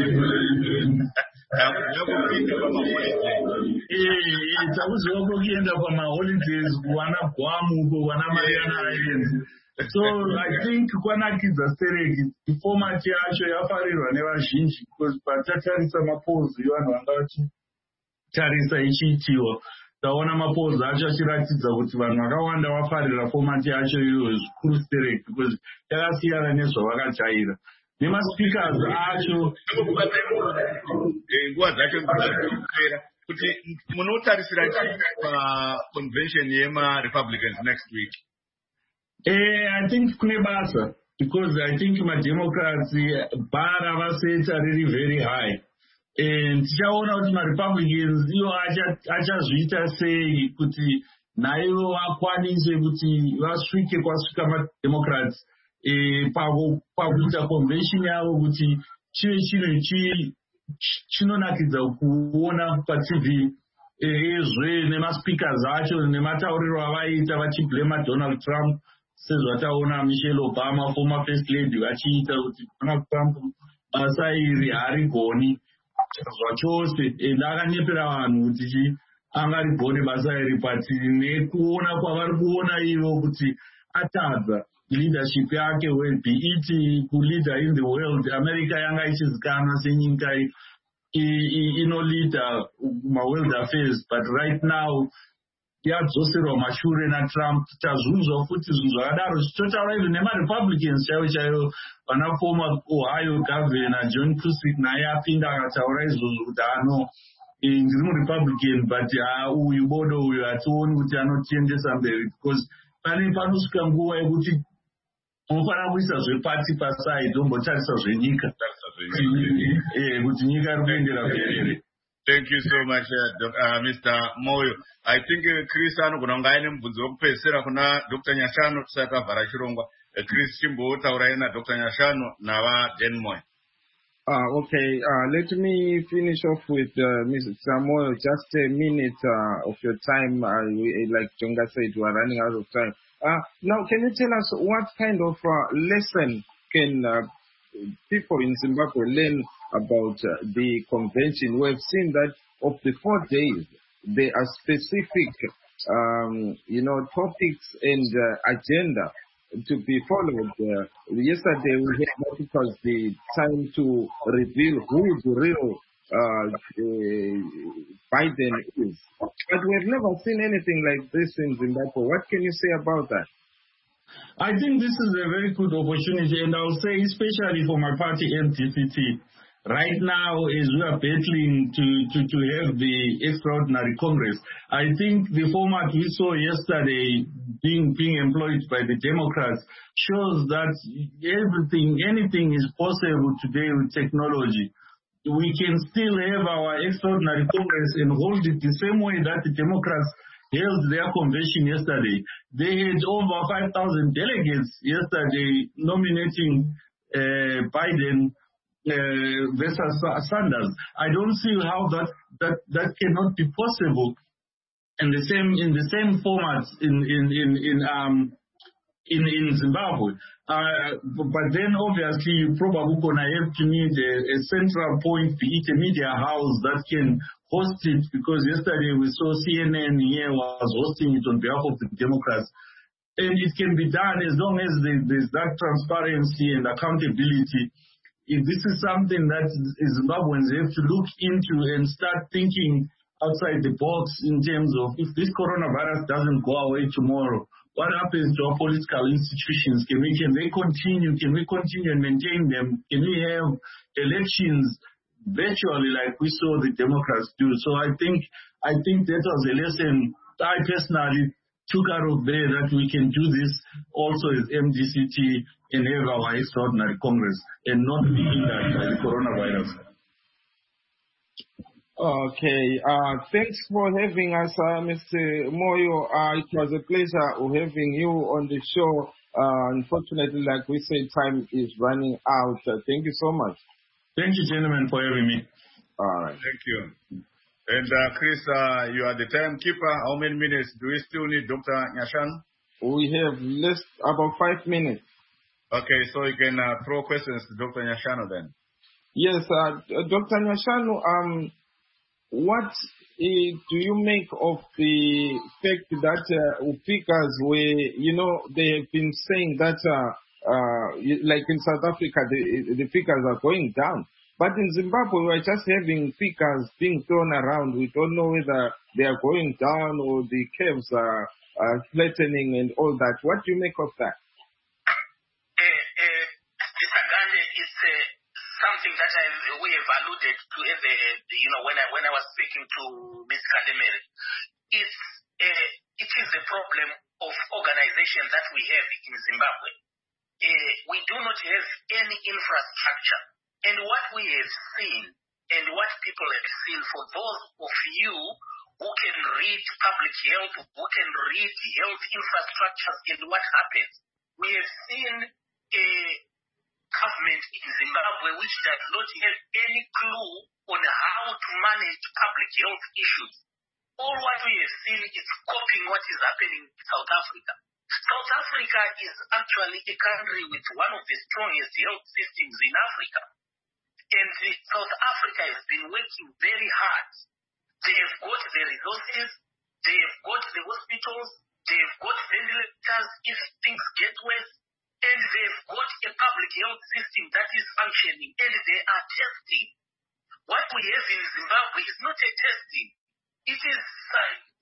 Takuziva kokuenda pamaholidays kuwana Guam uko wana Mariana Islands. So I think kwanakidza stereki format yacho yafarirwa nevazhinji because patatarisa mapolls evanhu vanga vachitarisa ichiitiwa, taona mapolls acho achiratidza kuti vanhu vakawanda vafarira format yacho iyoyo zvikuru stereki because yakasiyana nezvavakajaira nemaspeakers acho nguva dzacho kupera. Kuti munotarisira paconvention yemaRepublicans next week? Uh, I think kune basa because I think maDemocrats bara vaseta riri very high, and tichaona kuti maRepublicans ivo achazviita sei kuti naivo vakwanise kuti vasvike kwasvika maDemocrats pakuita convention yavo kuti chive chinhu chinonakidza kuona paT V, ezve nemaspeakers acho nematauriro avaita vachiblema Donald Trump sezvataona Michelle Obama former first lady vachiita kuti Donald Trump basa iri harigoni zvachose, ende akanyepera vanhu kuti angarigoni basa iri, but nekuona kwavari kuona ivo kuti atadza leadership yake, be it kuleader in the world. America yanga ichizikanwa senyika inolida ma world affairs, but right now yadzoserwa mashure naTrump. Tazvunzwa futi zvinhu zvakadaro zvichitotaura even nemaRepublicans chaivo chaivo, vana former Ohio governor John Cusick naye apinda akataura izvozvo kuti ano ndiri muRepublican but uyu bodo uyu hationi kuti anotiendesa mberi, because pane panosvika nguva yekuti unofanira kuisa zvepati paside wombotarisa zvenyika kuti nyika iri kuendera mberi. Thank you so much, uh, uh, Mister Moyo. I think uh, Chris anogona kunge aine mubvunzo wekupedzisira kuna Doctor Nyashanu tisati tabvara chirongwa. Uh, Chris chimbotaura na Doctor Nyashanu nava Dan Moyo. Uh, okay, uh, let me finish off with uh, Mister Moyo. Just a minute uh, of your time. Uh, we, like Jonga said, we are running out of time. Uh, now, can you tell us what kind of uh, lesson can uh, people in Zimbabwe learn about uh, the convention? We have seen that of the four days, there are specific, um, you know, topics and uh, agenda to be followed. Uh, yesterday we had what it was the time to reveal who the real uh, uh, Biden is. But we have never seen anything like this in Zimbabwe. What can you say about that? I think this is a very good opportunity, and I'll say especially for my party M D C T. Right now, as we are battling to, to, to have the extraordinary Congress, I think the format we saw yesterday being, being employed by the Democrats shows that everything, anything is possible today with technology. We can still have our extraordinary Congress and hold it the same way that the Democrats held their convention yesterday. They had over five thousand delegates yesterday nominating uh, Biden Uh, versus Sanders. I don't see how that, that, that cannot be possible in the same in the same format in in in, in um in, in Zimbabwe. Uh, but then obviously you probably gonna have to need a, a central point, be it a media house that can host it, because yesterday we saw C N N here was hosting it on behalf of the Democrats. And it can be done as long as there's that transparency and accountability. If this is something that Zimbabweans have to look into and start thinking outside the box in terms of, if this coronavirus doesn't go away tomorrow, what happens to our political institutions? Can we, can they continue? Can we continue and maintain them? Can we have elections virtually like we saw the Democrats do? So I think, I think that was a lesson I personally took out of there, that we can do this also as M D C T and have our extraordinary Congress and not be hindered by the coronavirus. Okay, uh, thanks for having us, uh, Mister Moyo. Uh, it was a pleasure having you on the show. Uh, unfortunately, like we said, time is running out. Uh, thank you so much. Thank you, gentlemen, for having me. All right. Thank you. And uh, Chris, uh, you are the timekeeper. How many minutes do we still need, Doctor Nyashanu? We have less about five minutes. Okay, so you can uh, throw questions to Doctor Nyashanu then. Yes, uh, Doctor Nyashanu, um, what uh, do you make of the fact that uh, figures where, you know, they have been saying that, uh, uh, like in South Africa, the, the figures are going down. But in Zimbabwe, we're just having figures being thrown around. We don't know whether they are going down or the curves are, are flattening and all that. What do you make of that? Uh, uh, Mister Gandhi, it's uh, something that I, we have alluded to, as a, you know, when I when I was speaking to Miz Kademere. It's uh, it is a problem of organization that we have in Zimbabwe. Uh, we do not have any infrastructure. And what we have seen and what people have seen, for those of you who can read public health, who can read health infrastructures and what happens, we have seen a government in Zimbabwe which does not have any clue on how to manage public health issues. All what we have seen is copying what is happening in South Africa. South Africa is actually a country with one of the strongest health systems in Africa. And South Africa has been working very hard. They have got the resources, they have got the hospitals, they have got ventilators if things get worse, and they have got a public health system that is functioning, and they are testing. What we have in Zimbabwe is not a testing, it is science.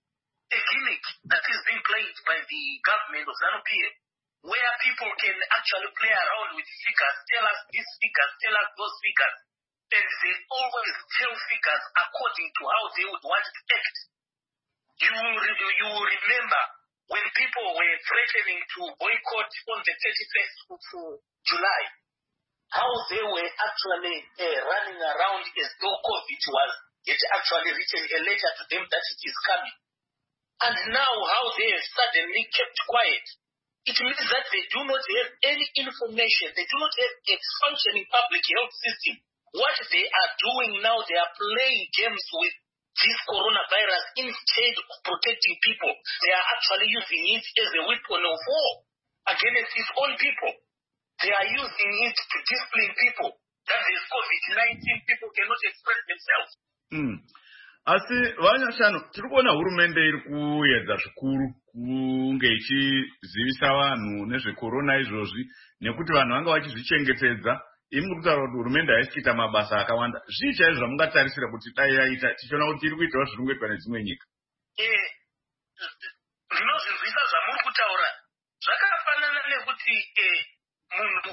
a gimmick that is being played by the government of ZANU-P F, where people can actually play around with figures, tell us these figures, tell us those figures, and they always tell figures according to how they would want to act. You will, re- you will remember when people were threatening to boycott on the thirty-first of July, how they were actually uh, running around as though COVID was, it actually written a letter to them that it is coming. And now how they have suddenly kept quiet. It means that they do not have any information. They do not have a functioning public health system. What they are doing now, they are playing games with this coronavirus instead of protecting people. They are actually using it as a weapon of war against its own people. They are using it to discipline people. That is COVID nineteen, people cannot express themselves. Mm. Asi vanyashanu tiri kuona hurumende iri kuedza zvikuru kunge ichizivisa vanhu nezvekorona izvozvi nekuti vanhu vanga vachizvichengetedza. Imi muri kutaura kuti hurumende haisi kuita mabasa akawanda. Zvii chaizvo zvamungatarisira kuti dai yaita tichiona kuti iri kuitawo zviri kuitwa nedzimwe nyika? Ndinozvizwisa zvamuri kutaura zvakafanana nekuti munhu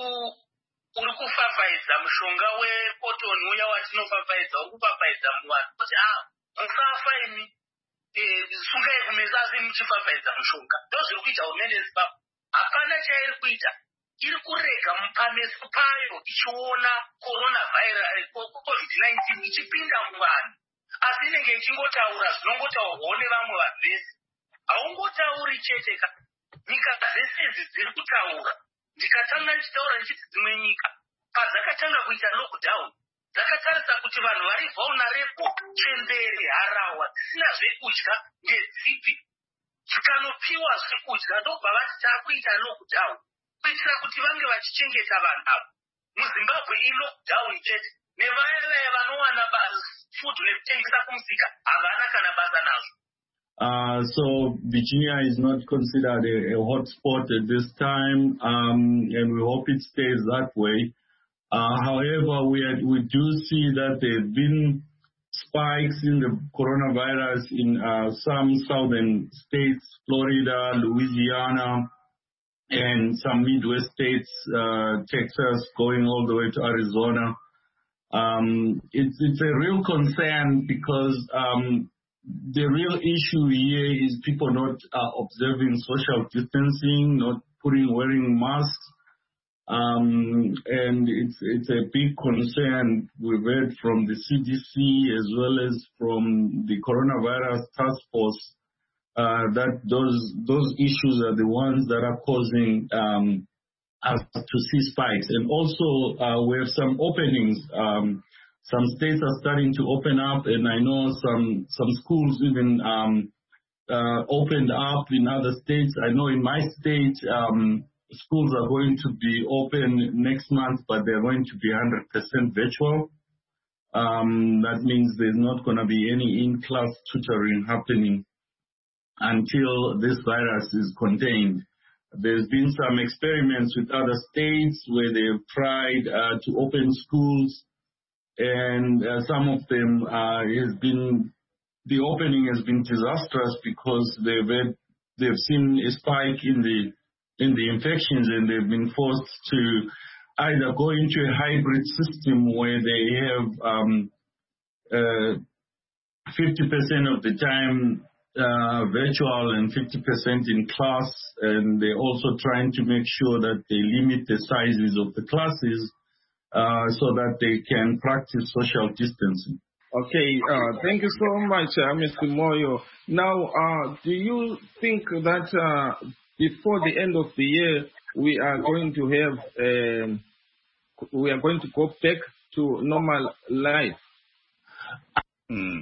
uri kufafaidza mushonga wekotoni uya watinofafaidza uri kufafaidza muvanhu kuti ah musafa imi sungai kumesa asi muchifafaidza mushonga. Ndozviri kuita hurumende yeZimbabwe. Hapana chairi kuita. Iri kurega pameso payo ichiona coronavirus COVID nineteen ichipinda muvanhu, asi inenge ichingotaura zvinongotaurwawo nevamwe vanhu vese. Haungotauri chete ka nyika dzese idzi dziri kutaura. Ndikatanga ndichitaura ndichiti dzimwe nyika padzakatanga kuita lockdown dzakatarisa kuti vanhu vari vulnerable, chembere, harawa dzisina zvekudya ngedzipi dzikanopiwa zvekudya ndobva vati takuita lockdown kuitira kuti vange vachichengeta vanhu avo. MuZimbabwe i-lockdown chete nevaya vanowana food nekutengesa kumusika havana kana basa nazvo. Uh, so Virginia is not considered a, a hot spot at this time, um, and we hope it stays that way. Uh, however, we, are, we do see that there have been spikes in the coronavirus in uh, some southern states, Florida, Louisiana, and some Midwest states, uh, Texas, going all the way to Arizona. Um, it's, it's a real concern because um, the real issue here is people not uh, observing social distancing, not putting, wearing masks. Um, and it's, it's a big concern. We've heard from the C D C as well as from the coronavirus task force uh, that those, those issues are the ones that are causing um, us to see spikes. And also uh, we have some openings. Um, Some states are starting to open up, and I know some some schools even um, uh, opened up in other states. I know in my state, um, schools are going to be open next month, but they're going to be one hundred percent virtual. Um, that means there's not going to be any in-class tutoring happening until this virus is contained. There's been some experiments with other states where they've tried uh, to open schools. And uh, some of them uh, has been, the opening has been disastrous because they've had, they've seen a spike in the in the infections, and they've been forced to either go into a hybrid system where they have um, uh, fifty percent of the time uh, virtual and fifty percent in class, and they're also trying to make sure that they limit the sizes of the classes. Uh, so that they can practice social distancing. Okay, uh, thank you so much, uh, Mister Moyo. Now, uh, do you think that uh, before the end of the year we are going to have, um, we are going to go back to normal life? Mm.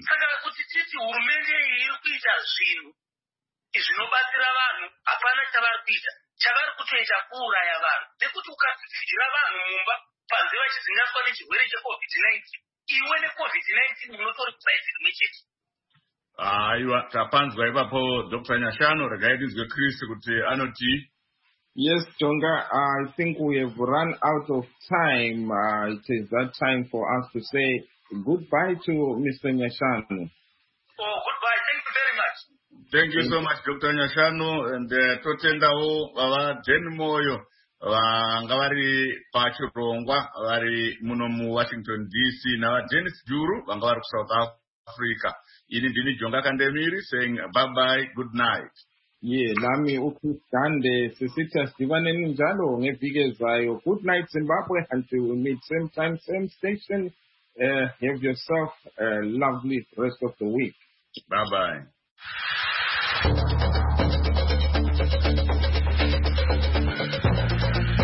panze vachizingaswa nechirwere checovid nineteen iwe necovid nineteen unotori kusaiziri mechete. Aiwa, tapanzwa ipapo Doctor Nyashanu. Regai ndizwe Chris kuti anoti. Yes, Jonga, I think we have run out of time. Uh, it is that time for us to say goodbye to Mister Nyashanu. Oh, goodbye. Thank you very much. Thank you so much, Doctor Nyashanu, and uh, totendawo vava Jane Moyo vanga vari pachirongwa vari muno mu Washington D C nava Dennis Juru vanga vari South Africa. Ini ndini Jonga Kandemiri saying bye bye, good night. Yeah, nami ukhusande sisitha sidibaneni njalo ngeviki ezayo. Good night Zimbabwe, until we meet same time, same station. Uh, have yourself a lovely rest of the week. Bye bye.